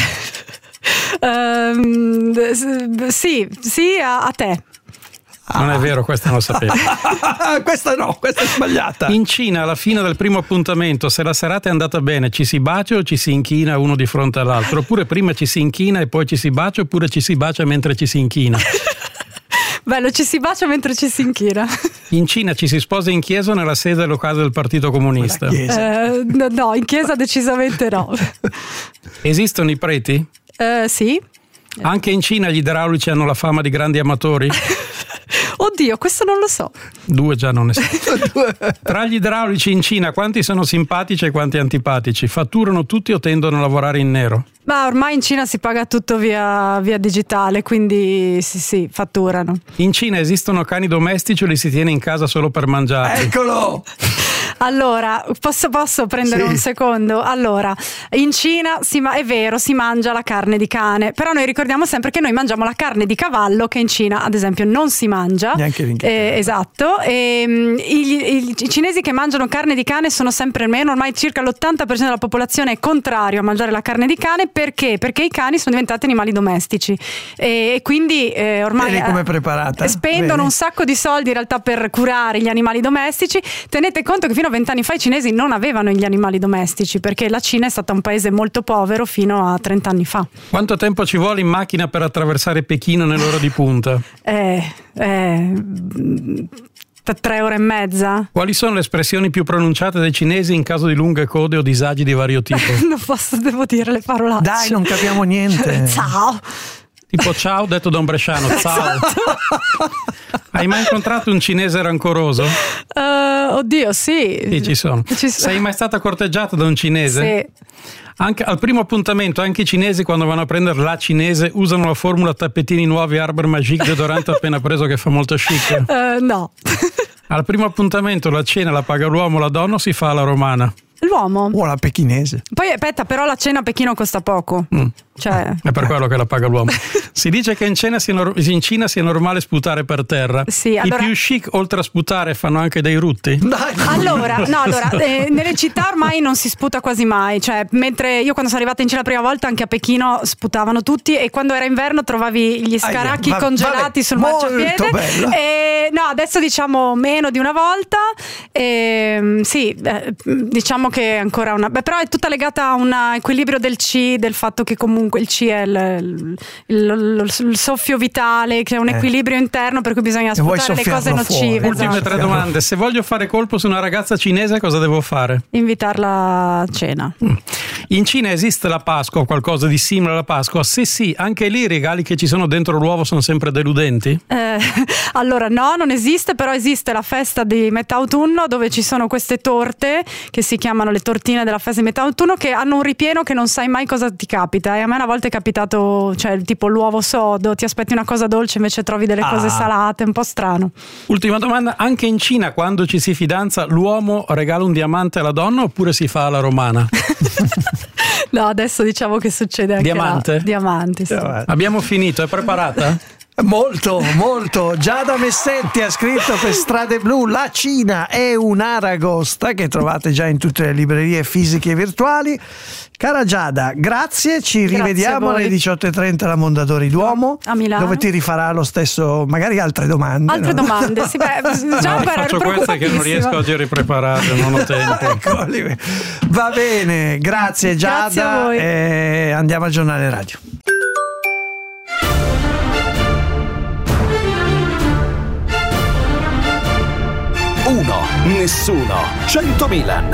Sì, a te.
Non è vero, questa non lo sapevo.
Questa è sbagliata.
In Cina, alla fine del primo appuntamento, se la serata è andata bene, ci si bacia o ci si inchina uno di fronte all'altro? Oppure prima ci si inchina e poi ci si bacia, oppure ci si bacia mentre ci si inchina?
Bello, ci si bacia mentre ci si inchina.
In Cina ci si sposa in chiesa o nella sede locale del Partito Comunista?
No, in chiesa decisamente no.
Esistono i preti?
Sì.
Anche in Cina gli idraulici hanno la fama di grandi amatori?
Oddio, questo non lo so.
2 già non ne so. Tra gli idraulici in Cina quanti sono simpatici e quanti antipatici? Fatturano tutti o tendono a lavorare in nero?
Ma ormai in Cina si paga tutto via digitale, quindi sì, fatturano.
In Cina esistono cani domestici o li si tiene in casa solo per mangiare?
Eccolo!
Allora, posso prendere un secondo? Allora, in Cina è vero, si mangia la carne di cane, però noi ricordiamo sempre che noi mangiamo la carne di cavallo, che in Cina ad esempio non si mangia.
Neanche in
esatto. I cinesi che mangiano carne di cane sono sempre meno, ormai circa l'80% della popolazione è contrario a mangiare la carne di cane. Perché? Perché i cani sono diventati animali domestici e quindi ormai
come preparata?
Spendono un sacco di soldi in realtà per curare gli animali domestici. Tenete conto che fino a 20 anni fa i cinesi non avevano gli animali domestici, perché la Cina è stata un paese molto povero fino a 30 anni fa.
Quanto tempo ci vuole in macchina per attraversare Pechino nell'ora di punta?
3 ore e mezza.
Quali sono le espressioni più pronunciate dai cinesi in caso di lunghe code o disagi di vario tipo?
Non posso, devo dire le parolacce.
Dai, non capiamo niente.
Ciao.
Tipo ciao detto da un bresciano, ciao. Hai mai incontrato un cinese rancoroso?
Oddio, sì.
Sì, ci sono. Sei mai stata corteggiata da un cinese?
Sì.
Anche al primo appuntamento, anche i cinesi quando vanno a prendere la cinese usano la formula tappetini nuovi Arber Magique deodorante appena preso che fa molto chic?
No.
Al primo appuntamento la cena la paga l'uomo, la donna o si fa alla romana?
L'uomo.
O la pechinese.
Poi aspetta, però la cena a Pechino costa poco. Cioè...
È per quello che la paga l'uomo. Si dice che in Cina sia normale sputare per terra.
Sì, allora...
I più chic oltre a sputare fanno anche dei rutti?
Allora, nelle città ormai non si sputa quasi mai, cioè mentre io quando sono arrivata in Cina la prima volta anche a Pechino sputavano tutti e quando era inverno trovavi gli scaracchi congelati sul marciapiede. No, adesso diciamo meno di una volta. Diciamo che è ancora una... però è tutta legata a un equilibrio del Qi, del fatto che comunque il Qi è il soffio vitale, che è un equilibrio interno per cui bisogna sputare le cose nocive.
Ultime 3 domande. Se voglio fare colpo su una ragazza cinese cosa devo fare?
Invitarla a cena.
In Cina esiste la Pasqua o qualcosa di simile alla Pasqua? Se sì, anche lì i regali che ci sono dentro l'uovo sono sempre deludenti?
Allora no, non esiste, però esiste la festa di metà autunno dove ci sono queste torte che si chiamano le tortine della festa di metà autunno che hanno un ripieno che non sai mai cosa ti capita e a me una volta è capitato, cioè tipo l'uovo sodo, ti aspetti una cosa dolce invece trovi delle cose salate, un po' strano.
Ultima domanda, anche in Cina quando ci si fidanza l'uomo regala un diamante alla donna oppure si fa alla romana?
No, adesso diciamo che succede anche
diamante?
Diamanti, sì.
Abbiamo finito, è preparata?
Molto, molto. Giada Messetti ha scritto per Strade Blu: la Cina è un'aragosta, che trovate già in tutte le librerie fisiche e virtuali. Cara Giada, grazie, ci rivediamo alle 18:30 alla Mondadori Duomo,
a Milano,
dove ti rifarà lo stesso, magari altre domande.
Altre domande, sì, già
faccio queste che non riesco oggi a ripreparare, non ho tempo.
Va bene, grazie Giada.
Grazie a voi.
E andiamo al giornale radio.
Uno, nessuno, 100 Milan.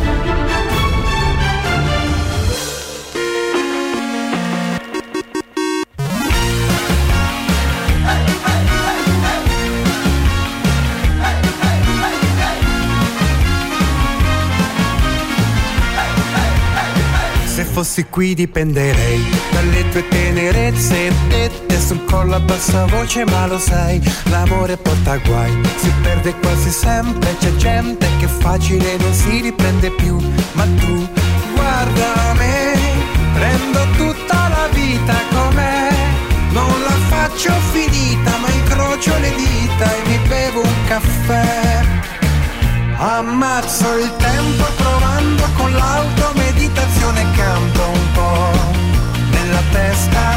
Se fossi qui dipenderei dalle tue tenerezze dette sul collo a bassa voce, ma lo sai, l'amore porta guai, si perde quasi sempre, c'è gente che facile non si riprende più, ma tu guarda me, prendo tutta la vita com'è, non la faccio finita, ma incrocio le dita e mi bevo un caffè. Ammazzo il tempo provando con l'automeditazione, canto un po' nella testa.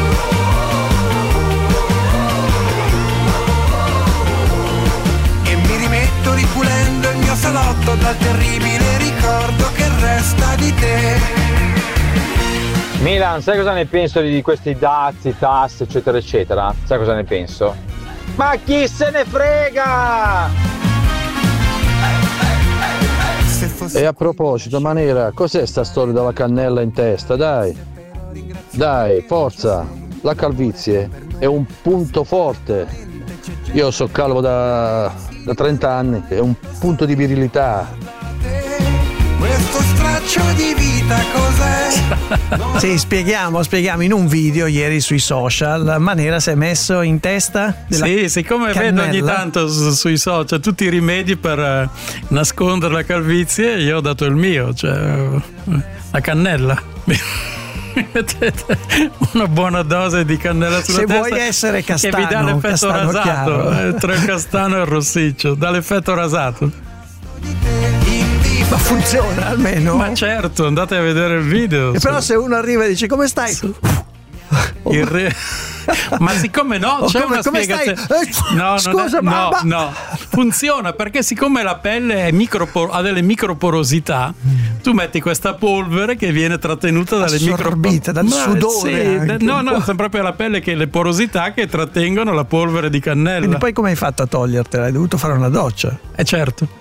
E mi rimetto ripulendo il mio salotto dal terribile ricordo che resta di te.
Milan, sai cosa ne penso di questi dazi, tasse, eccetera, eccetera? Sai cosa ne penso? Ma chi se ne frega?
E a proposito, Manera, cos'è sta storia della cannella in testa? Dai, forza! La calvizie è un punto forte. Io so calvo da 30 anni, è un punto di virilità.
Questo straccio di vita cos'è?
Sì, spieghiamo in un video ieri sui social. Manera si è messo in testa della
siccome
cannella.
vedo ogni tanto sui social tutti i rimedi per nascondere la calvizie, io ho dato il mio, cioè la cannella. Mettete una buona dose di cannella sulla
se
testa,
vuoi essere castano,
che vi dà l'effetto rasato, tra il castano e il rossiccio, dà l'effetto rasato.
Ma funziona almeno?
Ma certo, andate a vedere il video.
Però se uno arriva e dice come stai?
Ma siccome c'è una spiegazione.
Scusa,
no, funziona perché siccome la pelle ha delle microporosità, tu metti questa polvere che viene trattenuta dalle
assorbita dal sudore.
Sono proprio la pelle che le porosità che trattengono la polvere di cannella.
Quindi poi come hai fatto a togliertela? Hai dovuto fare una doccia?
Certo.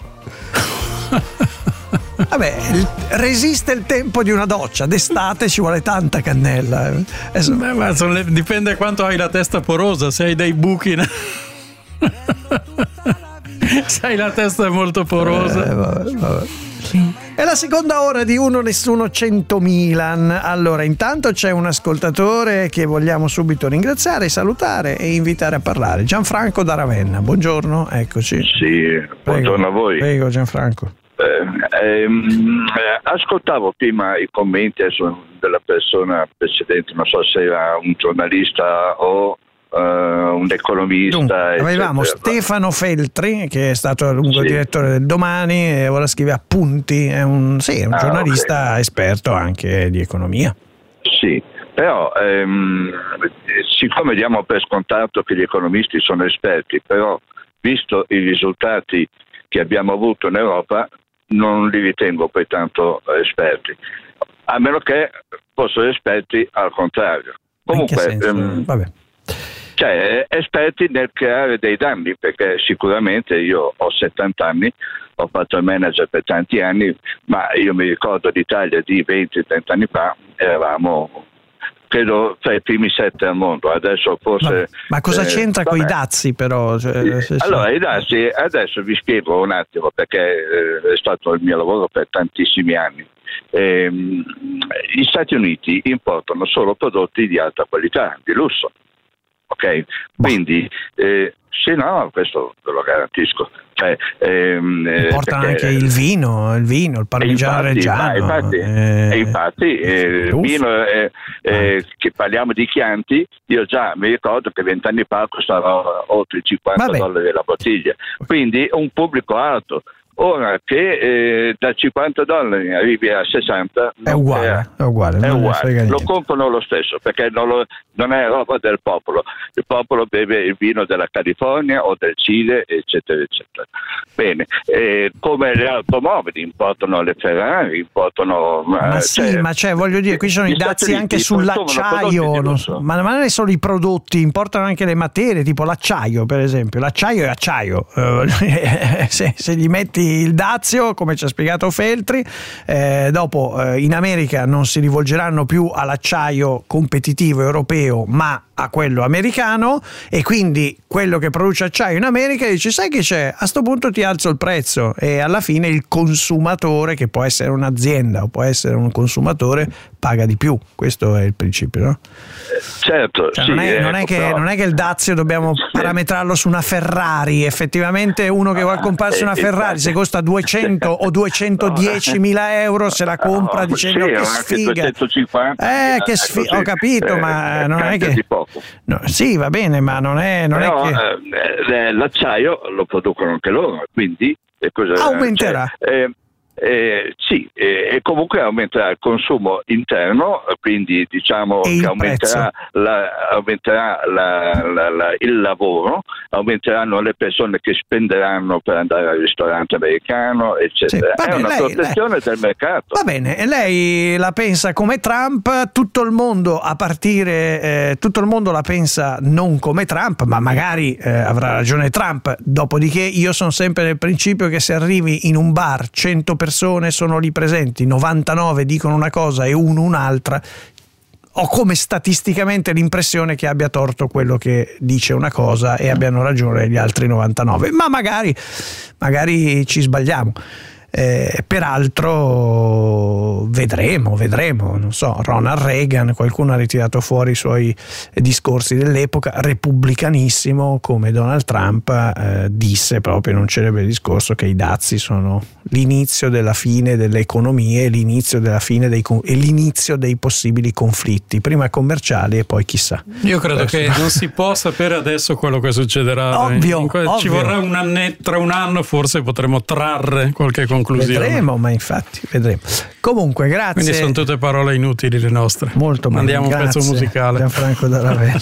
Vabbè, resiste il tempo di una doccia, d'estate ci vuole tanta cannella.
Dipende quanto hai la testa porosa, se hai dei buchi. Se hai la testa molto porosa.
Vabbè. È la seconda ora di Uno Nessuno 100 Milan. Allora, intanto c'è un ascoltatore che vogliamo subito ringraziare, salutare e invitare a parlare. Gianfranco da Ravenna, buongiorno, eccoci.
Sì, buongiorno a voi.
Prego Gianfranco.
Ascoltavo prima i commenti della persona precedente, non so se era un giornalista o un economista.
Dunque, avevamo Stefano Feltri che è stato a lungo direttore del Domani e ora scrive appunti, è un giornalista esperto anche di economia.
Sì, però siccome diamo per scontato che gli economisti sono esperti, però visto i risultati che abbiamo avuto in Europa non li ritengo poi tanto esperti, a meno che fossero esperti al contrario. Comunque
vabbè.
Cioè esperti nel creare dei danni, perché sicuramente io ho 70 anni, ho fatto il manager per tanti anni, ma io mi ricordo l'Italia di 20-30 anni fa, eravamo credo tra i primi 7 al mondo, adesso forse...
Ma cosa c'entra con i dazi però?
Allora i dazi, adesso vi spiego un attimo perché è stato il mio lavoro per tantissimi anni. Gli Stati Uniti importano solo prodotti di alta qualità, di lusso, ok? Quindi sì, no, questo ve lo garantisco.
Porta anche il vino, il parmigiano reggiano.
Infatti il vino, che parliamo di Chianti, io già mi ricordo che 20 anni fa costava oltre i $50 la bottiglia, quindi un pubblico alto. Ora che da $50 arrivi a 60
è uguale.
Lo comprano lo stesso perché non è roba del popolo. Il popolo beve il vino della California o del Cile, eccetera eccetera. Bene, come le automobili importano le Ferrari, importano
voglio dire, qui sono i dazi anche sull'acciaio, ma non è solo i prodotti, importano anche le materie, tipo l'acciaio per esempio. L'acciaio è acciaio, se gli metti il dazio, come ci ha spiegato Feltri, dopo in America non si rivolgeranno più all'acciaio competitivo europeo ma a quello americano, e quindi quello che produce acciaio in America dice sai che c'è, a sto punto ti alzo il prezzo, e alla fine il consumatore, che può essere un'azienda o può essere un consumatore, paga di più. Questo è il principio, no?
Certo,
cioè, non è che il dazio dobbiamo parametrarlo su una Ferrari. Effettivamente uno che vuole comprarsi una Ferrari, se costa 200 o 210 mila euro, se la compra dicendo che sfiga.
250,
che sfiga, ho capito, ma non è che no, sì, va bene, ma non è
che l'acciaio lo producono anche loro, quindi
aumenterà.
Sì, e comunque aumenterà il consumo interno, quindi diciamo che aumenterà il lavoro, aumenteranno le persone che spenderanno per andare al ristorante americano, eccetera. Sì, è una protezione del mercato.
Va bene, e lei la pensa come Trump, tutto il mondo tutto il mondo la pensa non come Trump, ma magari avrà ragione Trump. Dopodiché io sono sempre nel principio che se arrivi in un bar, 100 persone sono lì presenti, 99 dicono una cosa e uno un'altra, ho come statisticamente l'impressione che abbia torto quello che dice una cosa e abbiano ragione gli altri 99, ma magari ci sbagliamo. Peraltro vedremo, non so, Ronald Reagan, qualcuno ha ritirato fuori i suoi discorsi dell'epoca, repubblicanissimo come Donald Trump, disse proprio in un celebre discorso che i dazi sono l'inizio della fine delle economie, l'inizio della fine e l'inizio dei possibili conflitti, prima commerciali e poi chissà.
Io credo che non si può sapere adesso quello che succederà.
Ovvio.
Ci vorrà tra un anno forse potremo trarre qualche conclusione.
Vedremo. Comunque, grazie.
Quindi sono tutte parole inutili le nostre.
Molto bene.
Andiamo a un pezzo musicale.
Gianfranco da Ravenna.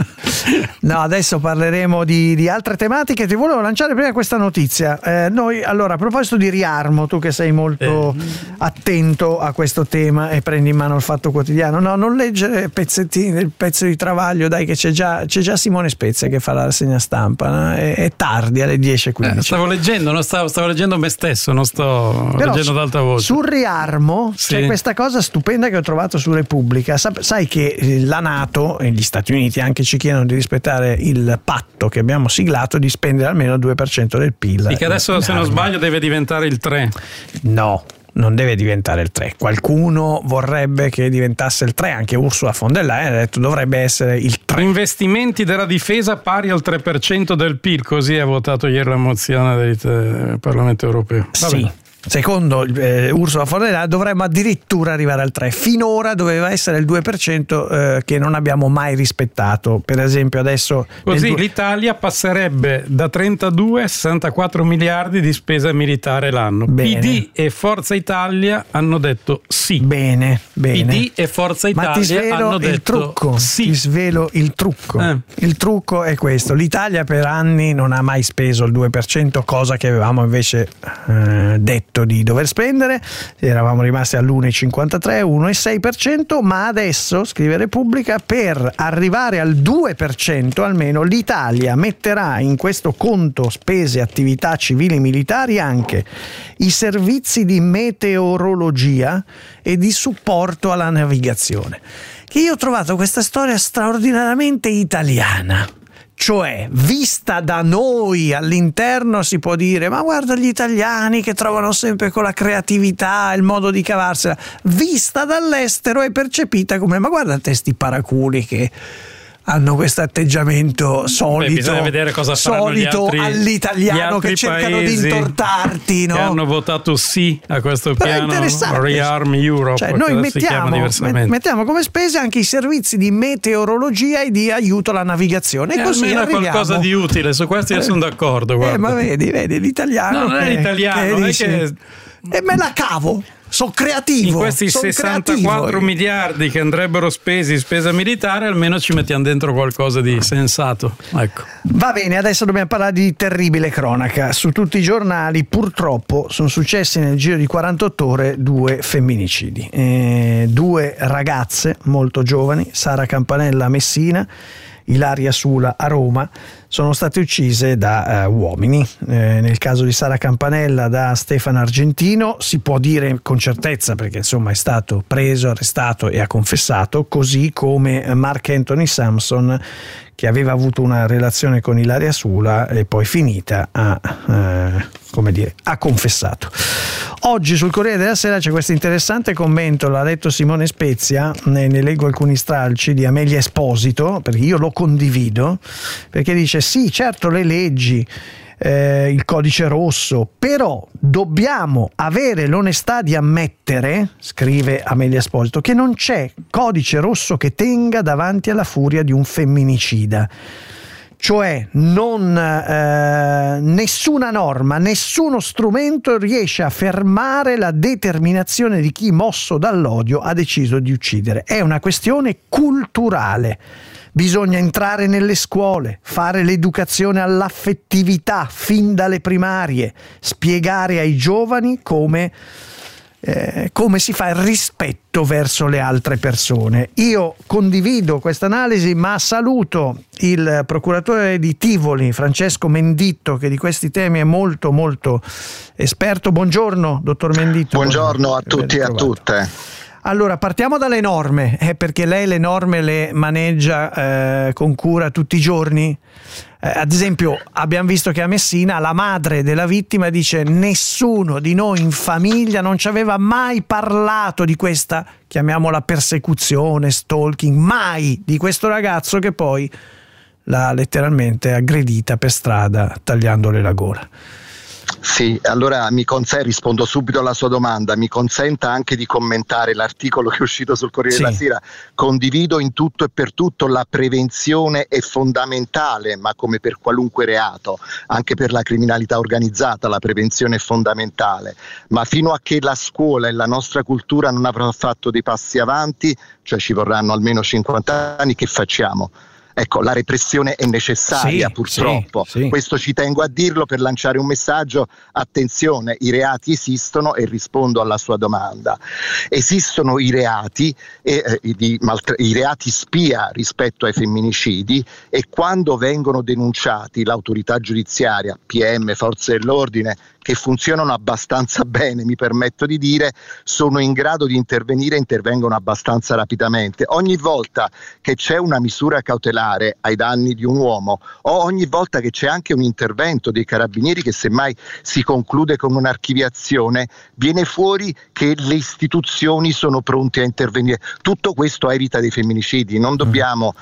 No, adesso parleremo di altre tematiche. Ti volevo lanciare prima questa notizia. Noi, allora, a proposito di riarmo, tu che sei molto attento a questo tema e prendi in mano il Fatto Quotidiano, no, non leggere pezzettini del pezzo di Travaglio, dai, che c'è già Simone Spezia che fa la rassegna stampa, no? È tardi, alle 10:15.
Stavo leggendo, stavo leggendo me stesso, non sto leggendo ad alta voce.
Sul riarmo c'è questa cosa stupenda che ho trovato su Repubblica. Sai che la NATO e gli Stati Uniti anche ci chiedono di rispettare il patto che abbiamo siglato di spendere almeno il 2% del PIL.
Sì, che adesso, se non sbaglio, deve diventare il 3%.
No, non deve diventare il 3%. Qualcuno vorrebbe che diventasse il 3%, anche Ursula von der Leyen ha detto dovrebbe essere il 3%.
Investimenti della difesa pari al 3% del PIL, così ha votato ieri la mozione del Parlamento europeo.
Sì. Secondo Ursula von der Leyen dovremmo addirittura arrivare al 3%. Finora doveva essere il 2% che non abbiamo mai rispettato. Per esempio adesso
così l'Italia passerebbe da 32 a 64 miliardi di spesa militare l'anno.
Bene.
PD e Forza Italia hanno detto sì.
Bene.
PD e Forza Italia hanno detto sì.
Ti svelo il trucco. Il trucco è questo: l'Italia per anni non ha mai speso il 2%, cosa che avevamo invece detto di dover spendere. Eravamo rimasti all'1,53, 1,6%, ma adesso, scrive Repubblica, per arrivare al 2% almeno l'Italia metterà in questo conto spese attività civili militari anche i servizi di meteorologia e di supporto alla navigazione. Che io ho trovato questa storia straordinariamente italiana. Cioè, vista da noi all'interno si può dire ma guarda gli italiani che trovano sempre con la creatività il modo di cavarsela. Vista dall'estero è percepita come ma guarda te sti paraculi che hanno questo atteggiamento solito.
Bisogna vedere cosa faranno gli altri,
all'italiano che cercano di intortarti, no?
Che hanno votato sì a questo piano Rearm Europe.
Cioè, noi mettiamo come spese anche i servizi di meteorologia e di aiuto alla navigazione. E così
almeno
arriviamo.
Qualcosa di utile, su questo io sono d'accordo. Guarda.
Ma vedi l'italiano.
No, non è l'italiano,
che
è
dice,
che
e me la cavo. Sono creativo.
In questi 64 miliardi che andrebbero spesi in spesa militare, almeno ci mettiamo dentro qualcosa di sensato. Ecco.
Va bene, adesso dobbiamo parlare di terribile cronaca. Su tutti i giornali purtroppo sono successi nel giro di 48 ore 2 femminicidi. 2 ragazze molto giovani, Sara Campanella a Messina, Ilaria Sula a Roma, sono state uccise da uomini. Nel caso di Sara Campanella da Stefano Argentino, si può dire con certezza perché insomma è stato preso, arrestato e ha confessato, così come Mark Anthony Sampson, che aveva avuto una relazione con Ilaria Sula e poi finita ha confessato. Oggi sul Corriere della Sera c'è questo interessante commento, l'ha letto Simone Spezia, ne leggo alcuni stralci, di Amelia Esposito, perché io lo condivido, perché dice sì, certo le leggi, il codice rosso, però dobbiamo avere l'onestà di ammettere, scrive Amelia Esposito, che non c'è codice rosso che tenga davanti alla furia di un femminicida. cioè nessuna norma, nessuno strumento riesce a fermare la determinazione di chi, mosso dall'odio, ha deciso di uccidere. È una questione culturale. Bisogna entrare nelle scuole, fare l'educazione all'affettività fin dalle primarie, spiegare ai giovani come si fa il rispetto verso le altre persone. Io condivido questa analisi, ma saluto il procuratore di Tivoli, Francesco Menditto, che di questi temi è molto molto esperto. Buongiorno, dottor Menditto.
Buongiorno a tutti e a tutte.
Allora, partiamo dalle norme, perché lei le norme le maneggia con cura tutti i giorni. Ad esempio, abbiamo visto che a Messina la madre della vittima dice: nessuno di noi in famiglia non ci aveva mai parlato di questa, chiamiamola persecuzione, stalking, mai, di questo ragazzo che poi l'ha letteralmente aggredita per strada tagliandole la gola.
Sì, allora rispondo subito alla sua domanda. Mi consenta anche di commentare l'articolo che è uscito sul Corriere della Sera. Condivido in tutto e per tutto, la prevenzione è fondamentale, ma come per qualunque reato, anche per la criminalità organizzata la prevenzione è fondamentale, ma fino a che la scuola e la nostra cultura non avrà fatto dei passi avanti, cioè ci vorranno almeno 50 anni, che facciamo? Ecco, la repressione è necessaria, purtroppo. Questo ci tengo a dirlo per lanciare un messaggio: attenzione, i reati esistono, e rispondo alla sua domanda. Esistono i reati, i reati spia rispetto ai femminicidi, e quando vengono denunciati l'autorità giudiziaria, PM, forze dell'ordine, che funzionano abbastanza bene, mi permetto di dire, sono in grado di intervengono abbastanza rapidamente. Ogni volta che c'è una misura cautelare ai danni di un uomo, o ogni volta che c'è anche un intervento dei carabinieri che semmai si conclude con un'archiviazione, viene fuori che le istituzioni sono pronte a intervenire. Tutto questo evita dei femminicidi, non dobbiamo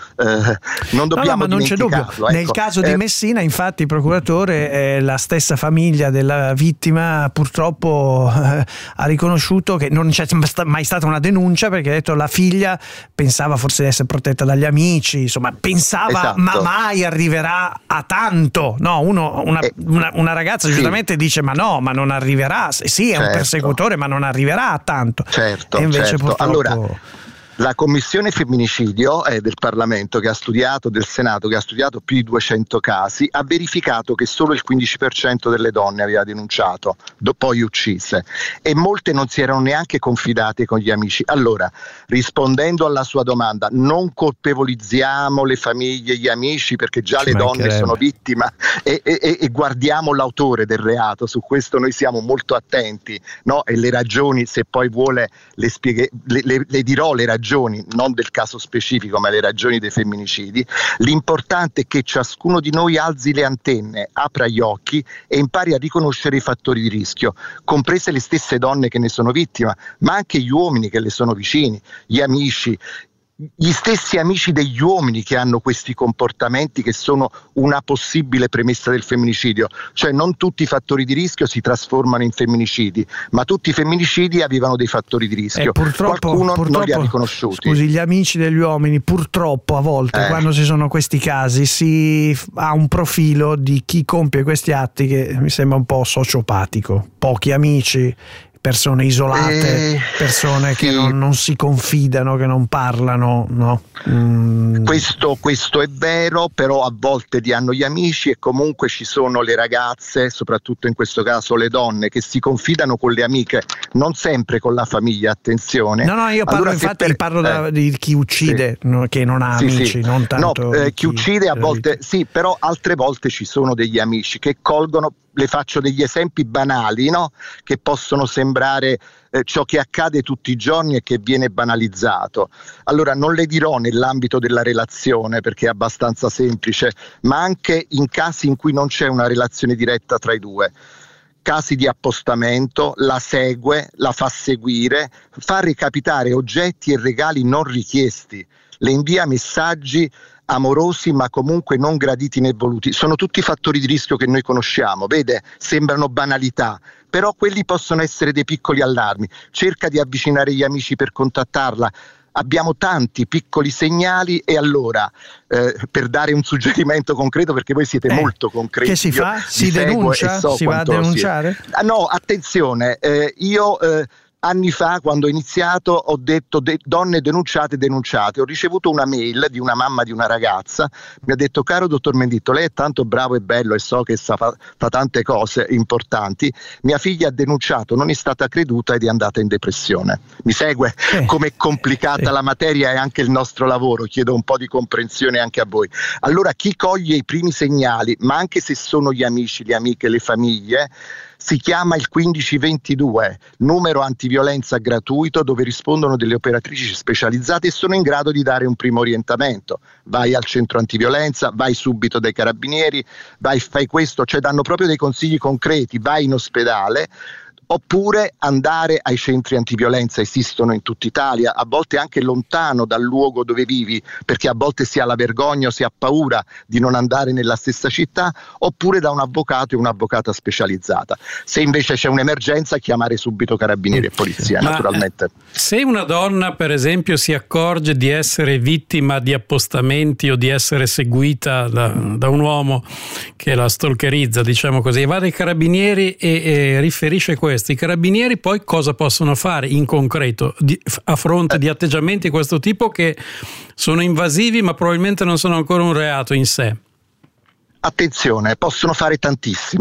ma non c'è dubbio. Ecco. Nel caso di Messina, infatti, il procuratore, la stessa famiglia della vittima purtroppo ha riconosciuto che non c'è mai stata una denuncia, perché ha detto la figlia pensava forse di essere protetta dagli amici, insomma pensava, ma mai arriverà a tanto, no? Una ragazza giustamente dice ma non arriverà, sì, è un persecutore, ma non arriverà a tanto, e invece purtroppo...
Allora, la Commissione Femminicidio del Parlamento, del Senato, che ha studiato più di 200 casi, ha verificato che solo il 15% delle donne aveva denunciato, poi uccise, e molte non si erano neanche confidate con gli amici. Allora, rispondendo alla sua domanda, non colpevolizziamo le famiglie e gli amici, perché già le donne sono vittime, e guardiamo l'autore del reato. Su questo noi siamo molto attenti, no? E le ragioni, se poi vuole, le dirò le ragioni, non del caso specifico, ma le ragioni dei femminicidi. L'importante è che ciascuno di noi alzi le antenne, apra gli occhi e impari a riconoscere i fattori di rischio, comprese le stesse donne che ne sono vittima, ma anche gli uomini che le sono vicini, gli amici, gli stessi amici degli uomini che hanno questi comportamenti, che sono una possibile premessa del femminicidio. Cioè, non tutti i fattori di rischio si trasformano in femminicidi, ma tutti i femminicidi avevano dei fattori di rischio. Qualcuno non li ha riconosciuti.
Scusi, gli amici degli uomini, purtroppo a volte quando ci sono questi casi si ha un profilo di chi compie questi atti che mi sembra un po' sociopatico. Pochi amici, persone isolate, persone che non si confidano, che non parlano, no?
Questo è vero, però a volte hanno gli amici, e comunque ci sono le ragazze, soprattutto in questo caso le donne, che si confidano con le amiche, non sempre con la famiglia, attenzione.
No, io parlo, allora, parlo di chi uccide, che non ha amici, non tanto.
No, chi uccide a volte sì, però altre volte ci sono degli amici che colgono. Le faccio degli esempi banali, no? Che possono sembrare ciò che accade tutti i giorni e che viene banalizzato. Allora, non le dirò nell'ambito della relazione, perché è abbastanza semplice, ma anche in casi in cui non c'è una relazione diretta tra i due. Casi di appostamento, la segue, la fa seguire, fa recapitare oggetti e regali non richiesti, le invia messaggi amorosi ma comunque non graditi né voluti. Sono tutti fattori di rischio che noi conosciamo, vede? Sembrano banalità, però quelli possono essere dei piccoli allarmi. Cerca di avvicinare gli amici per contattarla, abbiamo tanti piccoli segnali e allora per dare un suggerimento concreto, perché voi siete molto concreti,
che si fa? Si denuncia? Si va a denunciare?
No, attenzione, io anni fa, quando ho iniziato, ho detto donne denunciate. Ho ricevuto una mail di una mamma di una ragazza, mi ha detto: caro dottor Menditto, lei è tanto bravo e bello e so che fa tante cose importanti, mia figlia ha denunciato, non è stata creduta ed è andata in depressione. Mi segue com'è complicata la materia e anche il nostro lavoro? Chiedo un po' di comprensione anche a voi. Allora, chi coglie i primi segnali, ma anche se sono gli amici, le amiche, le famiglie, si chiama il 1522, numero antiviolenza gratuito, dove rispondono delle operatrici specializzate e sono in grado di dare un primo orientamento. Vai al centro antiviolenza, vai subito dai carabinieri, fai questo, cioè danno proprio dei consigli concreti, vai in ospedale. Oppure andare ai centri antiviolenza, esistono in tutta Italia, a volte anche lontano dal luogo dove vivi, perché a volte si ha la vergogna o si ha paura di non andare nella stessa città, oppure da un avvocato e un'avvocata specializzata. Se invece c'è un'emergenza, chiamare subito carabinieri e polizia, naturalmente.
Se una donna, per esempio, si accorge di essere vittima di appostamenti o di essere seguita da un uomo che la stalkerizza, diciamo così, va dai carabinieri e riferisce questo, i carabinieri poi cosa possono fare in concreto a fronte di atteggiamenti di questo tipo che sono invasivi ma probabilmente non sono ancora un reato in sé?
Attenzione, possono fare tantissimo.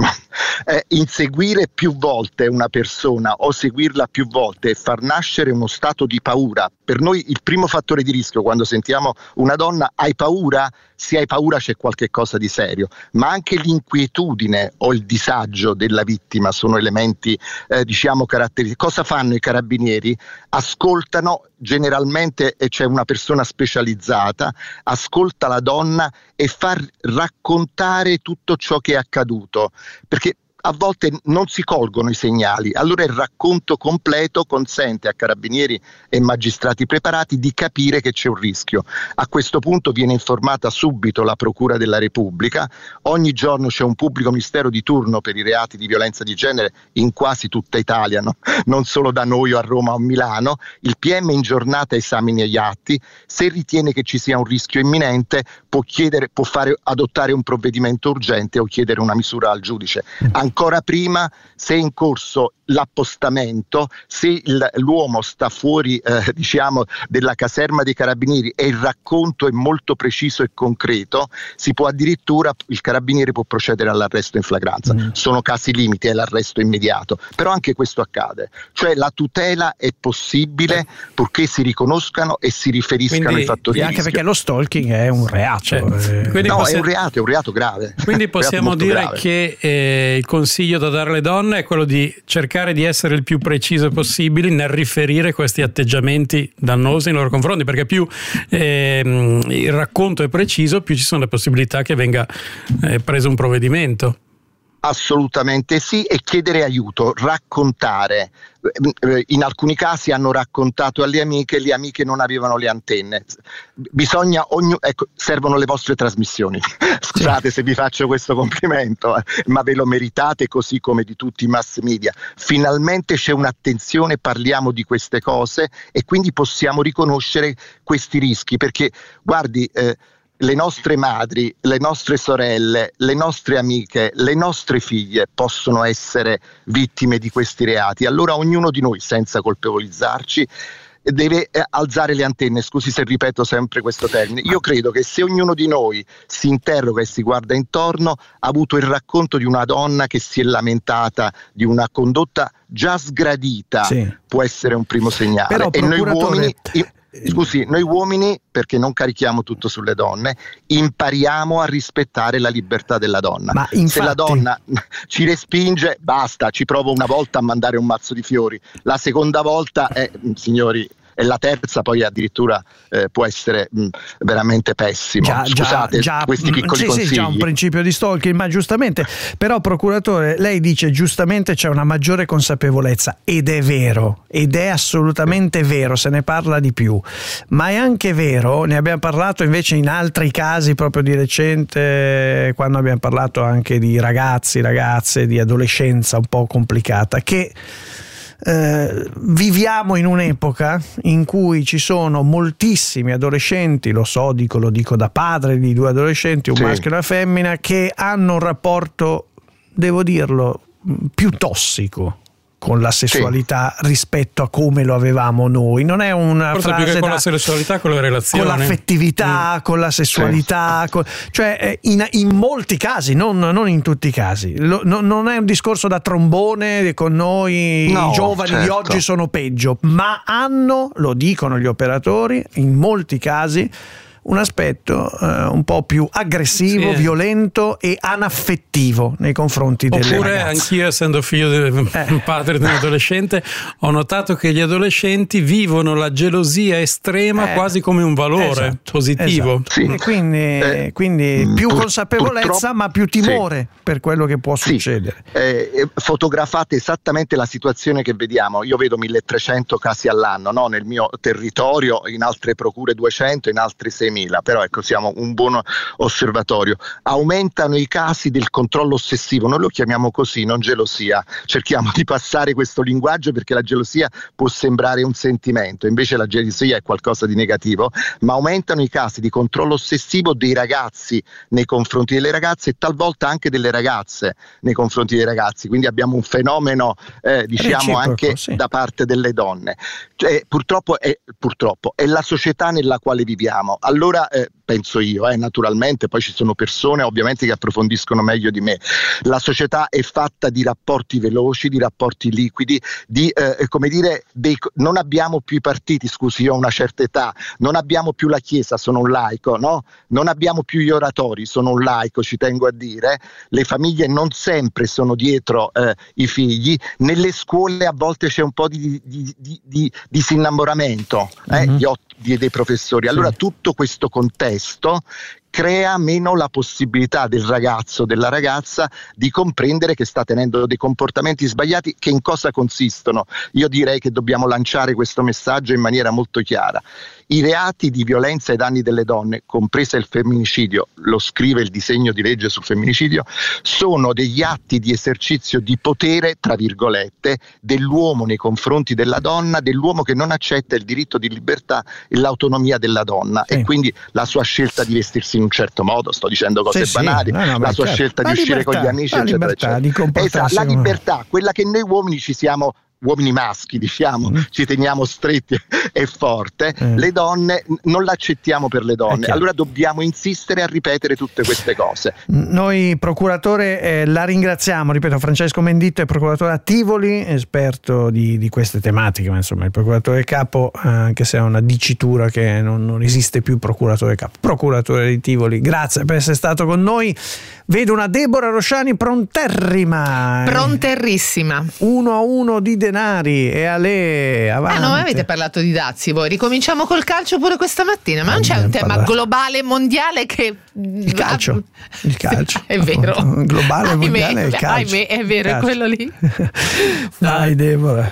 Inseguire più volte una persona o seguirla più volte e far nascere uno stato di paura. Per noi il primo fattore di rischio quando sentiamo una donna: hai paura? Se hai paura c'è qualche cosa di serio, ma anche l'inquietudine o il disagio della vittima sono elementi caratteristici. Cosa fanno i carabinieri? Ascoltano, generalmente c'è una persona specializzata, ascolta la donna e fa raccontare tutto ciò che è accaduto, perché a volte non si colgono i segnali. Allora il racconto completo consente a carabinieri e magistrati preparati di capire che c'è un rischio. A questo punto viene informata subito la Procura della Repubblica. Ogni giorno c'è un pubblico ministero di turno per i reati di violenza di genere in quasi tutta Italia, no? Non solo da noi o a Roma o a Milano. Il PM in giornata esamina gli atti. Se ritiene che ci sia un rischio imminente può adottare un provvedimento urgente o chiedere una misura al giudice. Ancora prima, se è in corso l'appostamento, se l'uomo sta fuori della caserma dei carabinieri e il racconto è molto preciso e concreto, il carabiniere può procedere all'arresto in flagranza. Sono casi limiti, è l'arresto immediato, però anche questo accade, cioè la tutela è possibile purché si riconoscano e si riferiscano ai fattori di rischio.
Anche perché lo stalking è un reato.
È un reato grave.
Quindi possiamo dire che il consiglio da dare alle donne è quello di cercare di essere il più preciso possibile nel riferire questi atteggiamenti dannosi nei loro confronti, perché più il racconto è preciso, più ci sono le possibilità che venga preso un provvedimento.
Assolutamente sì, e chiedere aiuto, raccontare. In alcuni casi hanno raccontato alle amiche, le amiche non avevano le antenne. Servono le vostre trasmissioni. Scusate se vi faccio questo complimento, ma ve lo meritate, così come di tutti i mass media. Finalmente c'è un'attenzione, parliamo di queste cose e quindi possiamo riconoscere questi rischi, perché guardi, le nostre madri, le nostre sorelle, le nostre amiche, le nostre figlie possono essere vittime di questi reati. Allora ognuno di noi, senza colpevolizzarci, deve alzare le antenne. Scusi se ripeto sempre questo termine. Io credo che se ognuno di noi si interroga e si guarda intorno, ha avuto il racconto di una donna che si è lamentata di una condotta già sgradita, può essere un primo segnale.
Però,
e noi uomini, perché non carichiamo tutto sulle donne, impariamo a rispettare la libertà della donna.
Ma infatti,
se la donna ci respinge, basta, ci provo una volta a mandare un mazzo di fiori, la seconda volta signori, e la terza poi addirittura può essere veramente pessimo. Scusate, questi piccoli consigli.
Sì, già un principio di stalking, ma giustamente. Però, procuratore, lei dice giustamente c'è una maggiore consapevolezza, ed è vero, ed è assolutamente vero, se ne parla di più. Ma è anche vero, ne abbiamo parlato invece in altri casi proprio di recente, quando abbiamo parlato anche di ragazzi, ragazze, di adolescenza un po' complicata, che viviamo in un'epoca in cui ci sono moltissimi adolescenti, lo dico da padre di 2 adolescenti, un maschio e una femmina, che hanno un rapporto, devo dirlo, più tossico con la sessualità rispetto a come lo avevamo noi. Non è una
forse
frase
più che con la sessualità, con le relazioni,
con l'affettività, con la sessualità, cioè in molti casi, non in tutti i casi. Non è un discorso da trombone con noi, i giovani di oggi sono peggio, ma hanno, lo dicono gli operatori, in molti casi un aspetto un po' più aggressivo, violento e anaffettivo nei confronti delle ragazze. Oppure
anch'io, essendo figlio del padre di un adolescente, ho notato che gli adolescenti vivono la gelosia estrema quasi come un valore positivo.
Esatto. Sì. E quindi più consapevolezza, ma più timore per quello che può succedere.
Fotografate esattamente la situazione che vediamo. Io vedo 1300 casi all'anno, no? Nel mio territorio, in altre procure 200, in altri 6.000. Però ecco, siamo un buon osservatorio. Aumentano i casi del controllo ossessivo, noi lo chiamiamo così, non gelosia, cerchiamo di passare questo linguaggio perché la gelosia può sembrare un sentimento, invece la gelosia è qualcosa di negativo, ma aumentano i casi di controllo ossessivo dei ragazzi nei confronti delle ragazze e talvolta anche delle ragazze nei confronti dei ragazzi, quindi abbiamo un fenomeno diciamo anche da parte delle donne. Purtroppo è la società nella quale viviamo. Allora penso io, naturalmente, poi ci sono persone ovviamente che approfondiscono meglio di me. La società è fatta di rapporti veloci, di rapporti liquidi, di non abbiamo più i partiti, scusi, io ho una certa età, non abbiamo più la Chiesa, sono un laico, no? Non abbiamo più gli oratori, sono un laico, ci tengo a dire. Le famiglie non sempre sono dietro i figli, nelle scuole a volte c'è un po' di disinnamoramento dei professori. Allora tutto questo contesto crea meno la possibilità del ragazzo, della ragazza, di comprendere che sta tenendo dei comportamenti sbagliati. Che in cosa consistono? Io direi che dobbiamo lanciare questo messaggio in maniera molto chiara. I reati di violenza ai danni delle donne, compresa il femminicidio, lo scrive il disegno di legge sul femminicidio, sono degli atti di esercizio di potere, tra virgolette, dell'uomo nei confronti della donna, dell'uomo che non accetta il diritto di libertà e l'autonomia della donna, e quindi la sua scelta di vestirsi in un certo modo, sto dicendo cose banali, la sua scelta di uscire con gli amici, eccetera, eccetera. La libertà, quella che noi uomini ci siamo, uomini maschi diciamo, ci teniamo stretti e forte, le donne non l'accettiamo per le donne, allora dobbiamo insistere a ripetere tutte queste cose.
Noi procuratore la ringraziamo, ripeto, Francesco Menditto è procuratore a Tivoli, esperto di queste tematiche, ma insomma il procuratore capo, anche se è una dicitura che non esiste più procuratore capo, procuratore di Tivoli. Grazie per essere stato con noi. Vedo una Deborah Rosciani pronterrima,
pronterrissima,
1-1 di denari e Ale avanti.
Non avete parlato di dazi voi? Ricominciamo col calcio pure questa mattina, ma non c'è un tema globale mondiale che
il calcio
è vero,
globale mondiale il calcio,
è vero, è quello lì.
Dai Deborah.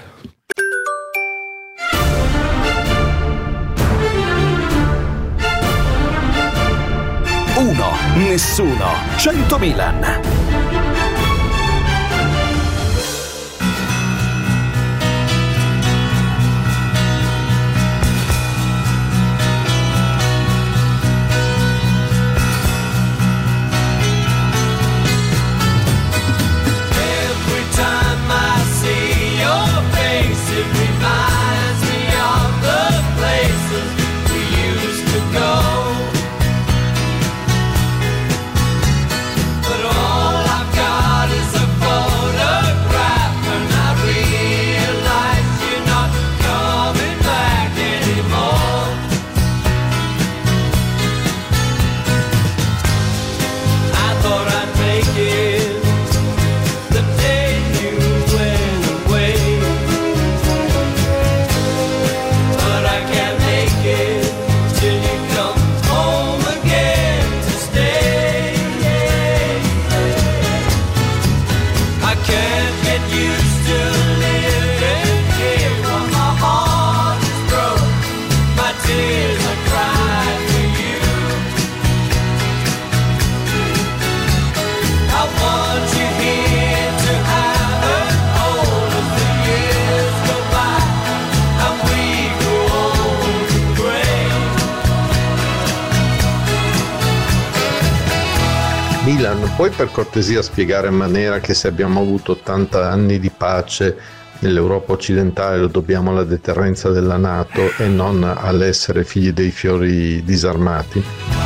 Uno, nessuno, 100 Milan.
But all I've got
Milan, puoi per cortesia spiegare in maniera che se abbiamo avuto 80 anni di pace nell'Europa occidentale lo dobbiamo alla deterrenza della NATO e non all'essere figli dei fiori disarmati?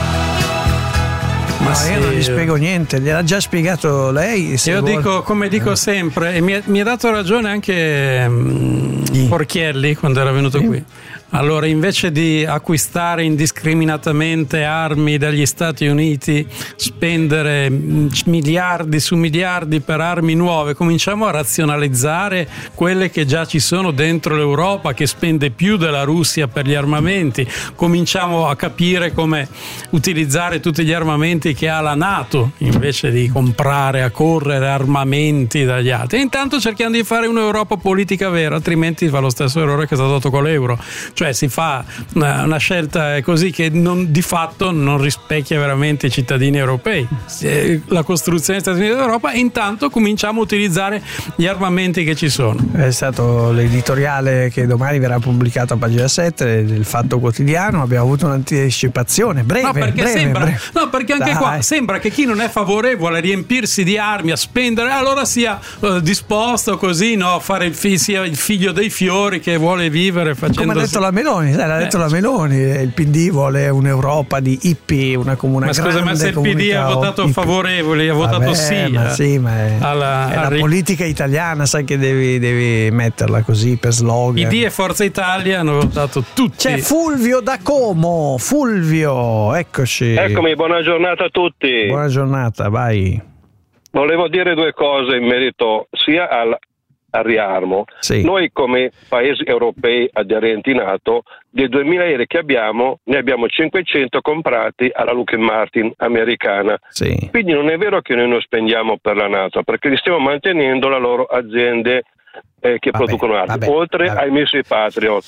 Ma sì, io non gli spiego niente, gliel'ha già spiegato lei.
Io dico, come dico sempre, e mi ha dato ragione anche Porchielli quando era venuto qui. Allora, invece di acquistare indiscriminatamente armi dagli Stati Uniti, spendere miliardi su miliardi per armi nuove, cominciamo a razionalizzare quelle che già ci sono dentro l'Europa, che spende più della Russia per gli armamenti. Cominciamo a capire come utilizzare tutti gli armamenti che ha la NATO, invece di comprare a correre armamenti dagli altri. E intanto cerchiamo di fare un'Europa politica vera, altrimenti fa lo stesso errore che è stato fatto con l'euro. Cioè si fa una scelta così che di fatto non rispecchia veramente i cittadini europei, la costruzione degli Stati Uniti d'Europa, e intanto cominciamo a utilizzare gli armamenti che ci sono.
È stato l'editoriale che domani verrà pubblicato a pagina 7 del Fatto Quotidiano. Abbiamo avuto un'anticipazione breve.
Perché anche qua sembra che chi non è favorevole a riempirsi di armi, a spendere, allora sia disposto così, no, a fare sia il figlio dei fiori che vuole vivere facendo.
Come ha detto la Meloni, l'ha detto la Meloni, il PD vuole un'Europa di hippie, una comune.
Ma scusa, ma se il PD ha votato favorevoli, ha votato sì.
Ma è la politica italiana, sai che devi metterla così per slogan.
PD e Forza Italia hanno votato tutti.
C'è Fulvio da Como. Fulvio, eccoci.
Eccomi, buona giornata a tutti.
Buona giornata, vai.
Volevo dire due cose in merito sia al riarmo.
Sì.
Noi come paesi europei aderenti NATO, dei 2000 aerei che abbiamo, ne abbiamo 500 comprati alla Lockheed Martin americana.
Sì.
Quindi non è vero che noi non spendiamo per la NATO, perché li stiamo mantenendo le loro aziende che producono armi, oltre ai missili Patriot.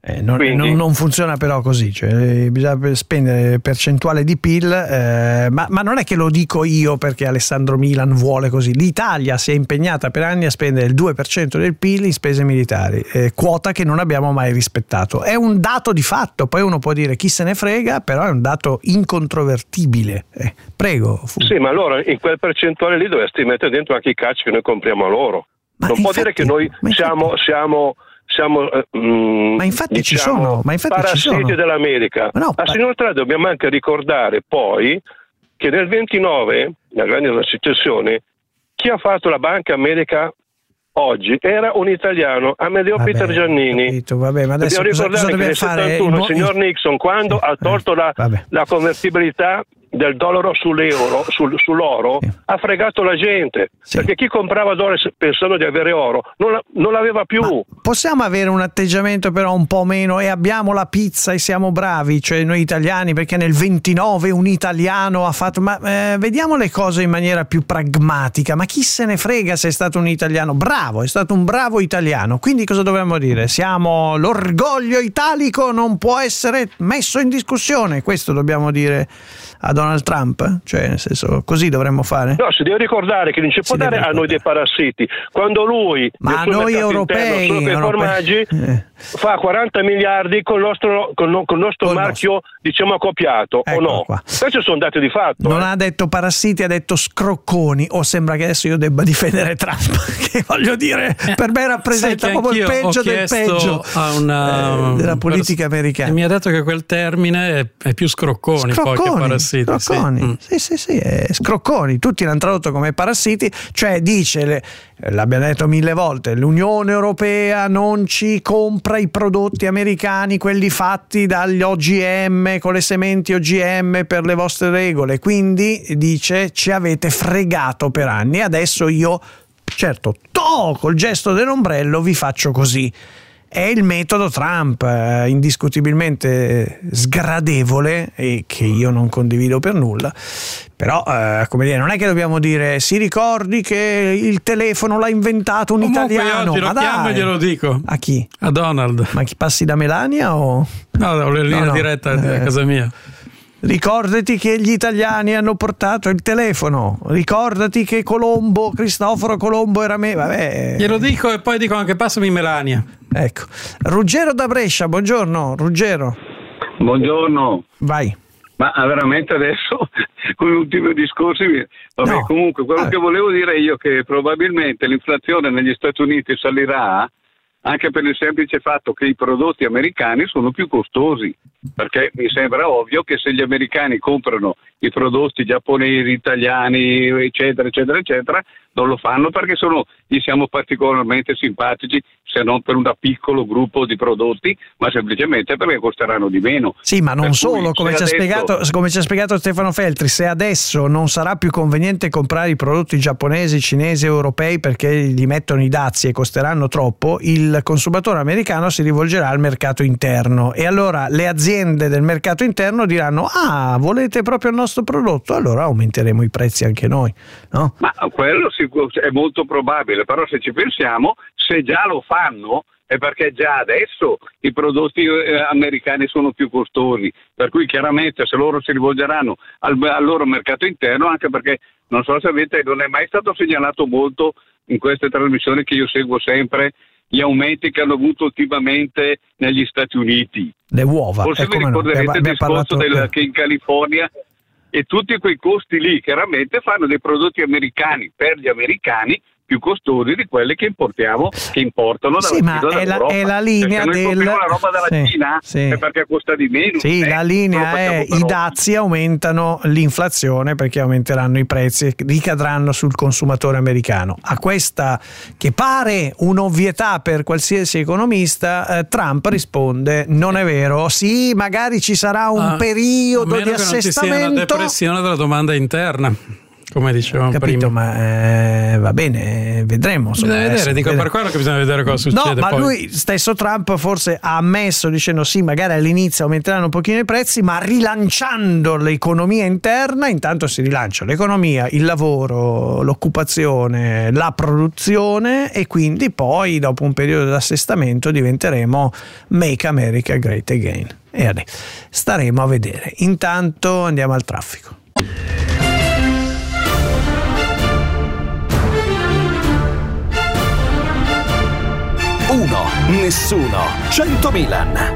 Non funziona però così, cioè, bisogna spendere percentuale di PIL, ma non è che lo dico io perché Alessandro Milan vuole così. L'Italia si è impegnata per anni a spendere il 2% del PIL in spese militari, quota che non abbiamo mai rispettato. È un dato di fatto, poi uno può dire chi se ne frega, però è un dato incontrovertibile. Prego.
Sì, ma allora in quel percentuale lì dovresti mettere dentro anche i cacci che noi compriamo a loro. Non può dire che noi siamo
ma infatti ci sono,
parassiti dell'America. Inoltre dobbiamo anche ricordare poi che nel 29, nella grande secessione, chi ha fatto la Banca America oggi era un italiano, Amedeo Peter Giannini.
Ma adesso
dobbiamo ricordare che nel 71 il signor Nixon, quando ha tolto la convertibilità del dollaro sull'oro, ha fregato la gente, perché chi comprava dollari pensando di avere oro non l'aveva più.
Ma possiamo avere un atteggiamento però un po' meno e abbiamo la pizza e siamo bravi, cioè noi italiani, perché nel 29 un italiano ha fatto, vediamo le cose in maniera più pragmatica. Ma chi se ne frega se è stato un italiano bravo, è stato un bravo italiano, quindi cosa dovremmo dire? L'orgoglio italico non può essere messo in discussione, questo dobbiamo dire a Donald Trump? Cioè, nel senso, così dovremmo fare?
No, si deve ricordare che non ci può dare a noi dei parassiti. Quando lui,
ma a noi europei,
solo per i formaggi, fa 40 miliardi con il nostro marchio, diciamo, accoppiato, o no?
Qua.
Questi sono dati di fatto.
Non ha detto parassiti, ha detto scrocconi. O sembra che adesso io debba difendere Trump, che voglio dire, per me rappresenta proprio il peggio del peggio della politica americana.
Mi ha detto che quel termine è più scrocconi poi che parassiti.
Scrocconi, sì, scrocconi, tutti l'hanno tradotto come parassiti, cioè dice, l'abbiamo detto 1000 volte, l'Unione Europea non ci compra i prodotti americani, quelli fatti dagli OGM, con le sementi OGM per le vostre regole, quindi dice ci avete fregato per anni, adesso io, certo, col gesto dell'ombrello vi faccio così. È il metodo Trump, indiscutibilmente sgradevole e che io non condivido per nulla, però come dire, non è che dobbiamo dire si ricordi che il telefono l'ha inventato un italiano.
Oggi lo chiamo e glielo dico.
A chi?
A Donald.
Ma chi, passi da Melania o?
No, ho la linea diretta a casa mia.
Ricordati che gli italiani hanno portato il telefono, ricordati che Cristoforo Colombo era vabbè.
Glielo dico e poi dico anche passami Melania.
Ecco. Ruggero da Brescia, buongiorno Ruggero.
Buongiorno.
Vai.
Ma veramente adesso con l'ultimo discorso. Vabbè, no. Comunque quello che volevo dire io è che probabilmente l'inflazione negli Stati Uniti salirà anche per il semplice fatto che i prodotti americani sono più costosi, perché mi sembra ovvio che se gli americani comprano i prodotti giapponesi, italiani, eccetera, eccetera, eccetera, non lo fanno perché gli siamo particolarmente simpatici, se non per un piccolo gruppo di prodotti, ma semplicemente perché costeranno di meno.
Sì, ma non solo, come ci ha spiegato Stefano Feltri, se adesso non sarà più conveniente comprare i prodotti giapponesi, cinesi, europei perché gli mettono i dazi e costeranno troppo, il consumatore americano si rivolgerà al mercato interno e allora le aziende del mercato interno diranno: ah, volete proprio il nostro prodotto? Allora aumenteremo i prezzi anche noi, no?
Ma quello è molto probabile, però se ci pensiamo, se già lo fanno è perché già adesso i prodotti americani sono più costosi, per cui chiaramente se loro si rivolgeranno al loro mercato interno, anche perché non so se non è mai stato segnalato molto in queste trasmissioni che io seguo sempre gli aumenti che hanno avuto ultimamente negli Stati Uniti.
Le uova.
Forse vi ricorderete il discorso che in California e tutti quei costi lì chiaramente fanno dei prodotti americani per gli americani più costosi di quelli che importano dalla Cina, dall'Europa.
È la linea
la roba dalla Cina è perché costa di meno.
Sì, la linea è i dazi aumentano l'inflazione perché aumenteranno i prezzi e ricadranno sul consumatore americano. A questa che pare un'ovvietà per qualsiasi economista, Trump risponde: non è vero, sì, magari ci sarà un periodo di assestamento.
Non ci sia una depressione della domanda interna, come dicevamo prima.
Ma va bene, vedremo.
Bisogna vedere, per quello che bisogna vedere cosa succede.
No, ma
poi.
lui stesso, Trump, forse ha ammesso dicendo sì, magari all'inizio aumenteranno un pochino i prezzi, ma rilanciando l'economia interna, intanto si rilancia l'economia, il lavoro, l'occupazione, la produzione e quindi poi dopo un periodo di assestamento diventeremo Make America Great Again. E adesso staremo a vedere. Intanto andiamo al traffico.
Nessuno, 100 Milan.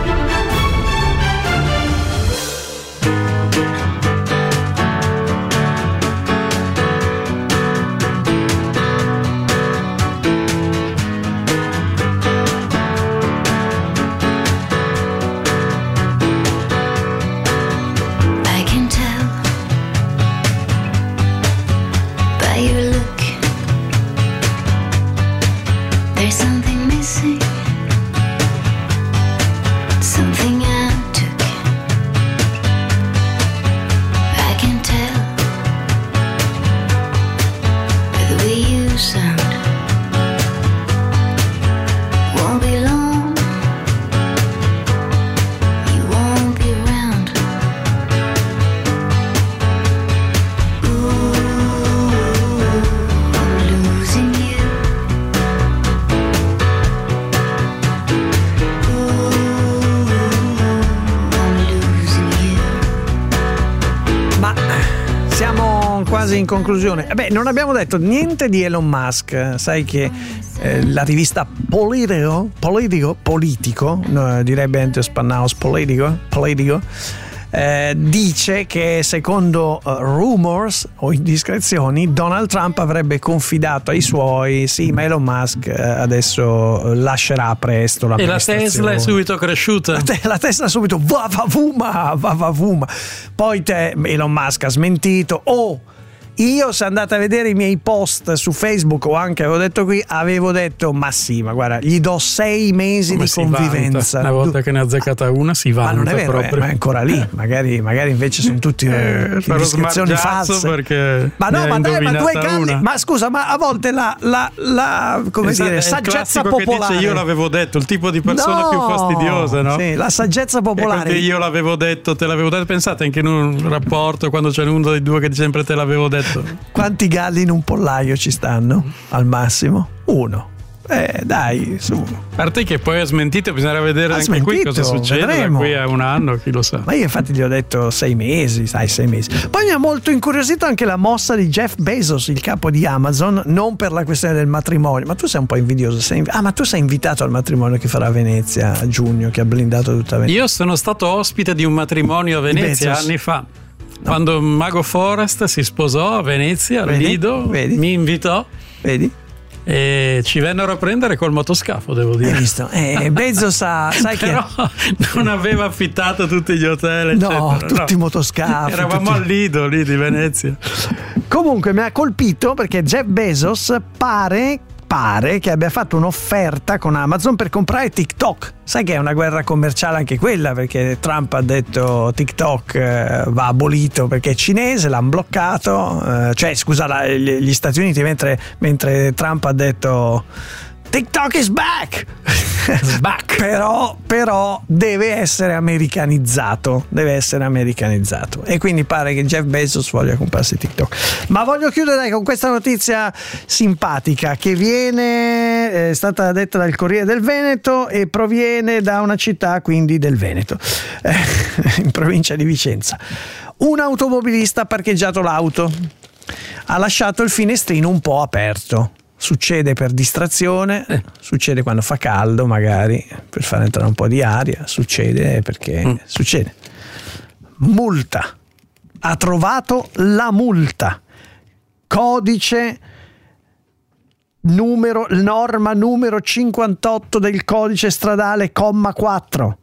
In conclusione, non abbiamo detto niente di Elon Musk. Sai che la rivista Politico, no, direbbe Ente Spannaus Politico, dice che secondo rumors o indiscrezioni Donald Trump avrebbe confidato ai suoi: sì, ma Elon Musk adesso lascerà presto l'amministrazione.
E la Tesla è subito cresciuta.
La Tesla subito vavavuma. Poi Elon Musk ha smentito. Io, se andate a vedere i miei post su Facebook o anche avevo detto ma sì, ma guarda, gli do 6 mesi come di convivenza.
Una volta che ne ha azzeccata una si va.
Ma non è vero, ma è ancora lì. Magari invece sono tutti indiscrezioni false.
Perché
ma no, ma 2 canni. Ma scusa, ma a volte la come dire, saggezza popolare.
Che dice io l'avevo detto, il tipo di persona più fastidiosa, no?
Sì, la saggezza popolare.
Io l'avevo detto, te l'avevo detto. Pensate anche in un rapporto quando c'è uno dei due che sempre te l'avevo detto.
Quanti galli in un pollaio ci stanno? Al massimo 1. Dai, su.
A parte che poi ha smentito, bisognerà vedere anche qui cosa succede. Vedremo. Da qui a un anno, chi lo sa.
Ma io infatti gli ho detto 6 mesi, 6 mesi. Poi mi ha molto incuriosito anche la mossa di Jeff Bezos, il capo di Amazon, non per la questione del matrimonio. Ma tu sei un po' invidioso. Ma tu sei invitato al matrimonio che farà a Venezia a giugno, che ha blindato tutta Venezia.
Io sono stato ospite di un matrimonio a Venezia anni fa. Quando Mago Forest si sposò a Venezia, al Lido, mi invitò.
Vedi?
E ci vennero a prendere col motoscafo, devo dire.
Hai visto? Bezos sai
però non aveva affittato tutti gli hotel,
no,
eccetera.
tutti i motoscafi.
Eravamo al Lido lì di Venezia.
Comunque mi ha colpito perché Jeff Bezos pare che abbia fatto un'offerta con Amazon per comprare TikTok. Sai che è una guerra commerciale anche quella, perché Trump ha detto TikTok va abolito perché è cinese, l'hanno bloccato, gli Stati Uniti, mentre Trump ha detto TikTok is back. però deve essere americanizzato, e quindi pare che Jeff Bezos voglia comprarsi TikTok. Ma voglio chiudere con questa notizia simpatica che è stata detta dal Corriere del Veneto e proviene da una città quindi del Veneto, in provincia di Vicenza. Un automobilista ha parcheggiato l'auto, ha lasciato il finestrino un po' aperto. Succede per distrazione, succede quando fa caldo, magari per far entrare un po' di aria, succede perché succede. Multa. Ha trovato la multa. Codice norma numero 58 del codice stradale, comma 4.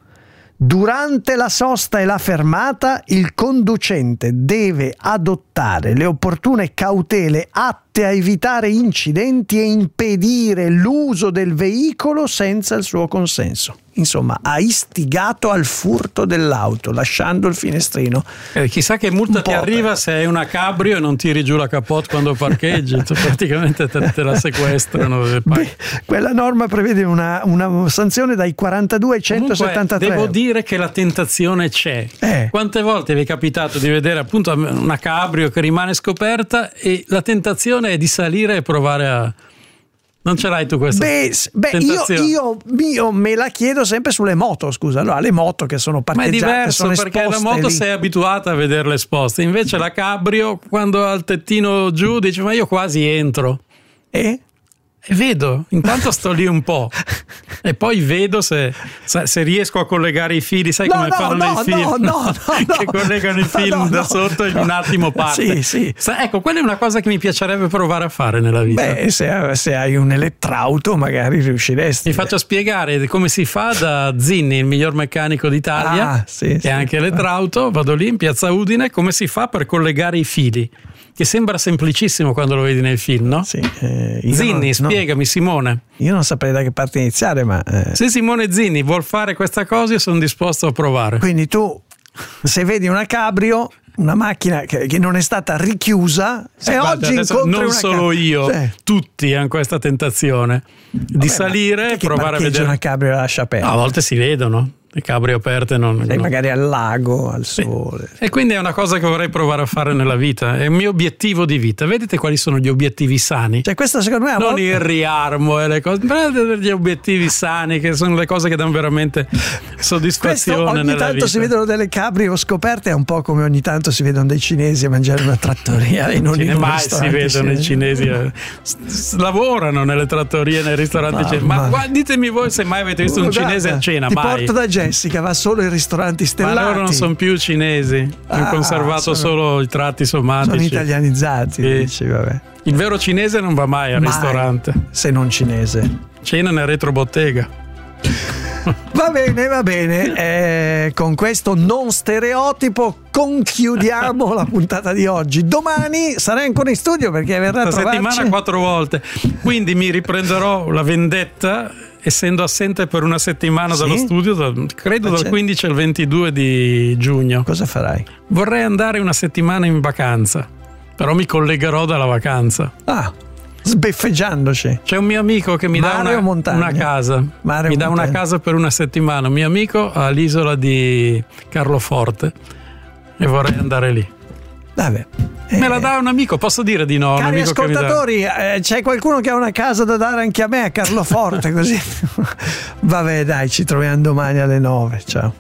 Durante la sosta e la fermata il conducente deve adottare le opportune cautele atte a evitare incidenti e impedire l'uso del veicolo senza il suo consenso. Insomma, ha istigato al furto dell'auto lasciando il finestrino.
Chissà che multa ti arriva se hai una cabrio e non tiri giù la capote quando parcheggi. Praticamente te la sequestrano.
Quella norma prevede una sanzione dai 42 ai 173.
Comunque, devo dire che la tentazione c'è. Quante volte vi è capitato di vedere appunto una cabrio che rimane scoperta e la tentazione è di salire e provare a... Non ce l'hai tu questa tentazione?
Io me la chiedo sempre sulle moto, scusa. Allora, le moto che sono parcheggiate,
ma è diverso,
sono
perché la moto
lì.
sei abituata a vederle esposte, invece la cabrio quando ha il tettino giù dice ma io quasi entro e vedo, intanto sto lì un po' e poi vedo se riesco a collegare i fili, sai come fanno nei film che collegano i film da sotto e in un attimo parte.
Sì.
Ecco, quella è una cosa che mi piacerebbe provare a fare nella vita.
Se hai un elettrauto magari riusciresti.
Mi faccio spiegare come si fa da Zinni, il miglior meccanico d'Italia, e anche elettrauto. Vado lì in piazza Udine, come si fa per collegare i fili, che sembra semplicissimo quando lo vedi nel film, no?
Sì.
Zinni, spiegami, Simone.
Io non saprei da che parte iniziare, ma...
Se Simone Zinni vuol fare questa cosa, io sono disposto a provare.
Quindi tu, se vedi una cabrio, una macchina che non è stata richiusa, se oggi incontri
non solo io, tutti hanno questa tentazione di salire e provare a vedere
una cabrio e lascia aperta.
A volte si vedono. Le cabrio aperte
magari al lago, al sole.
E quindi è una cosa che vorrei provare a fare nella vita. È il mio obiettivo di vita. Vedete quali sono gli obiettivi sani?
Questa secondo me
non il riarmo e le cose, prendete gli obiettivi sani, che sono le cose che danno veramente soddisfazione nella vita.
Ogni tanto si vedono delle cabrio scoperte, è un po' come ogni tanto si vedono dei cinesi a mangiare una trattoria e non in un
mai si vedono i cinesi lavorano nelle trattorie, nei ristoranti. Ma ditemi voi se mai avete visto un cinese a cena.
Ti porto da Jessica, va solo in ristoranti stellati.
Ma loro non sono più cinesi, hanno conservato solo i tratti somatici.
Sono italianizzati, dici, vabbè.
Il vero cinese non va mai al ristorante.
Se non cinese.
Cena nel retrobottega.
Va bene. Con questo non stereotipo conchiudiamo la puntata di oggi. Domani sarai ancora in studio perché verrà a trovarci.
La settimana 4 volte. Quindi mi riprenderò la vendetta, essendo assente per una settimana dallo studio, credo dal 15 al 22 di giugno.
Cosa farai?
Vorrei andare una settimana in vacanza, però mi collegherò dalla vacanza.
Sbeffeggiandoci.
C'è un mio amico che mi dà una casa. Mi dà una casa per una settimana. Un mio amico all'isola di Carloforte e vorrei andare lì.
Vabbè.
Me la dà un amico, posso dire di no?
Cari ascoltatori, c'è qualcuno che ha una casa da dare anche a me a Carloforte, così. Vabbè, dai, ci troviamo domani alle 9. Ciao.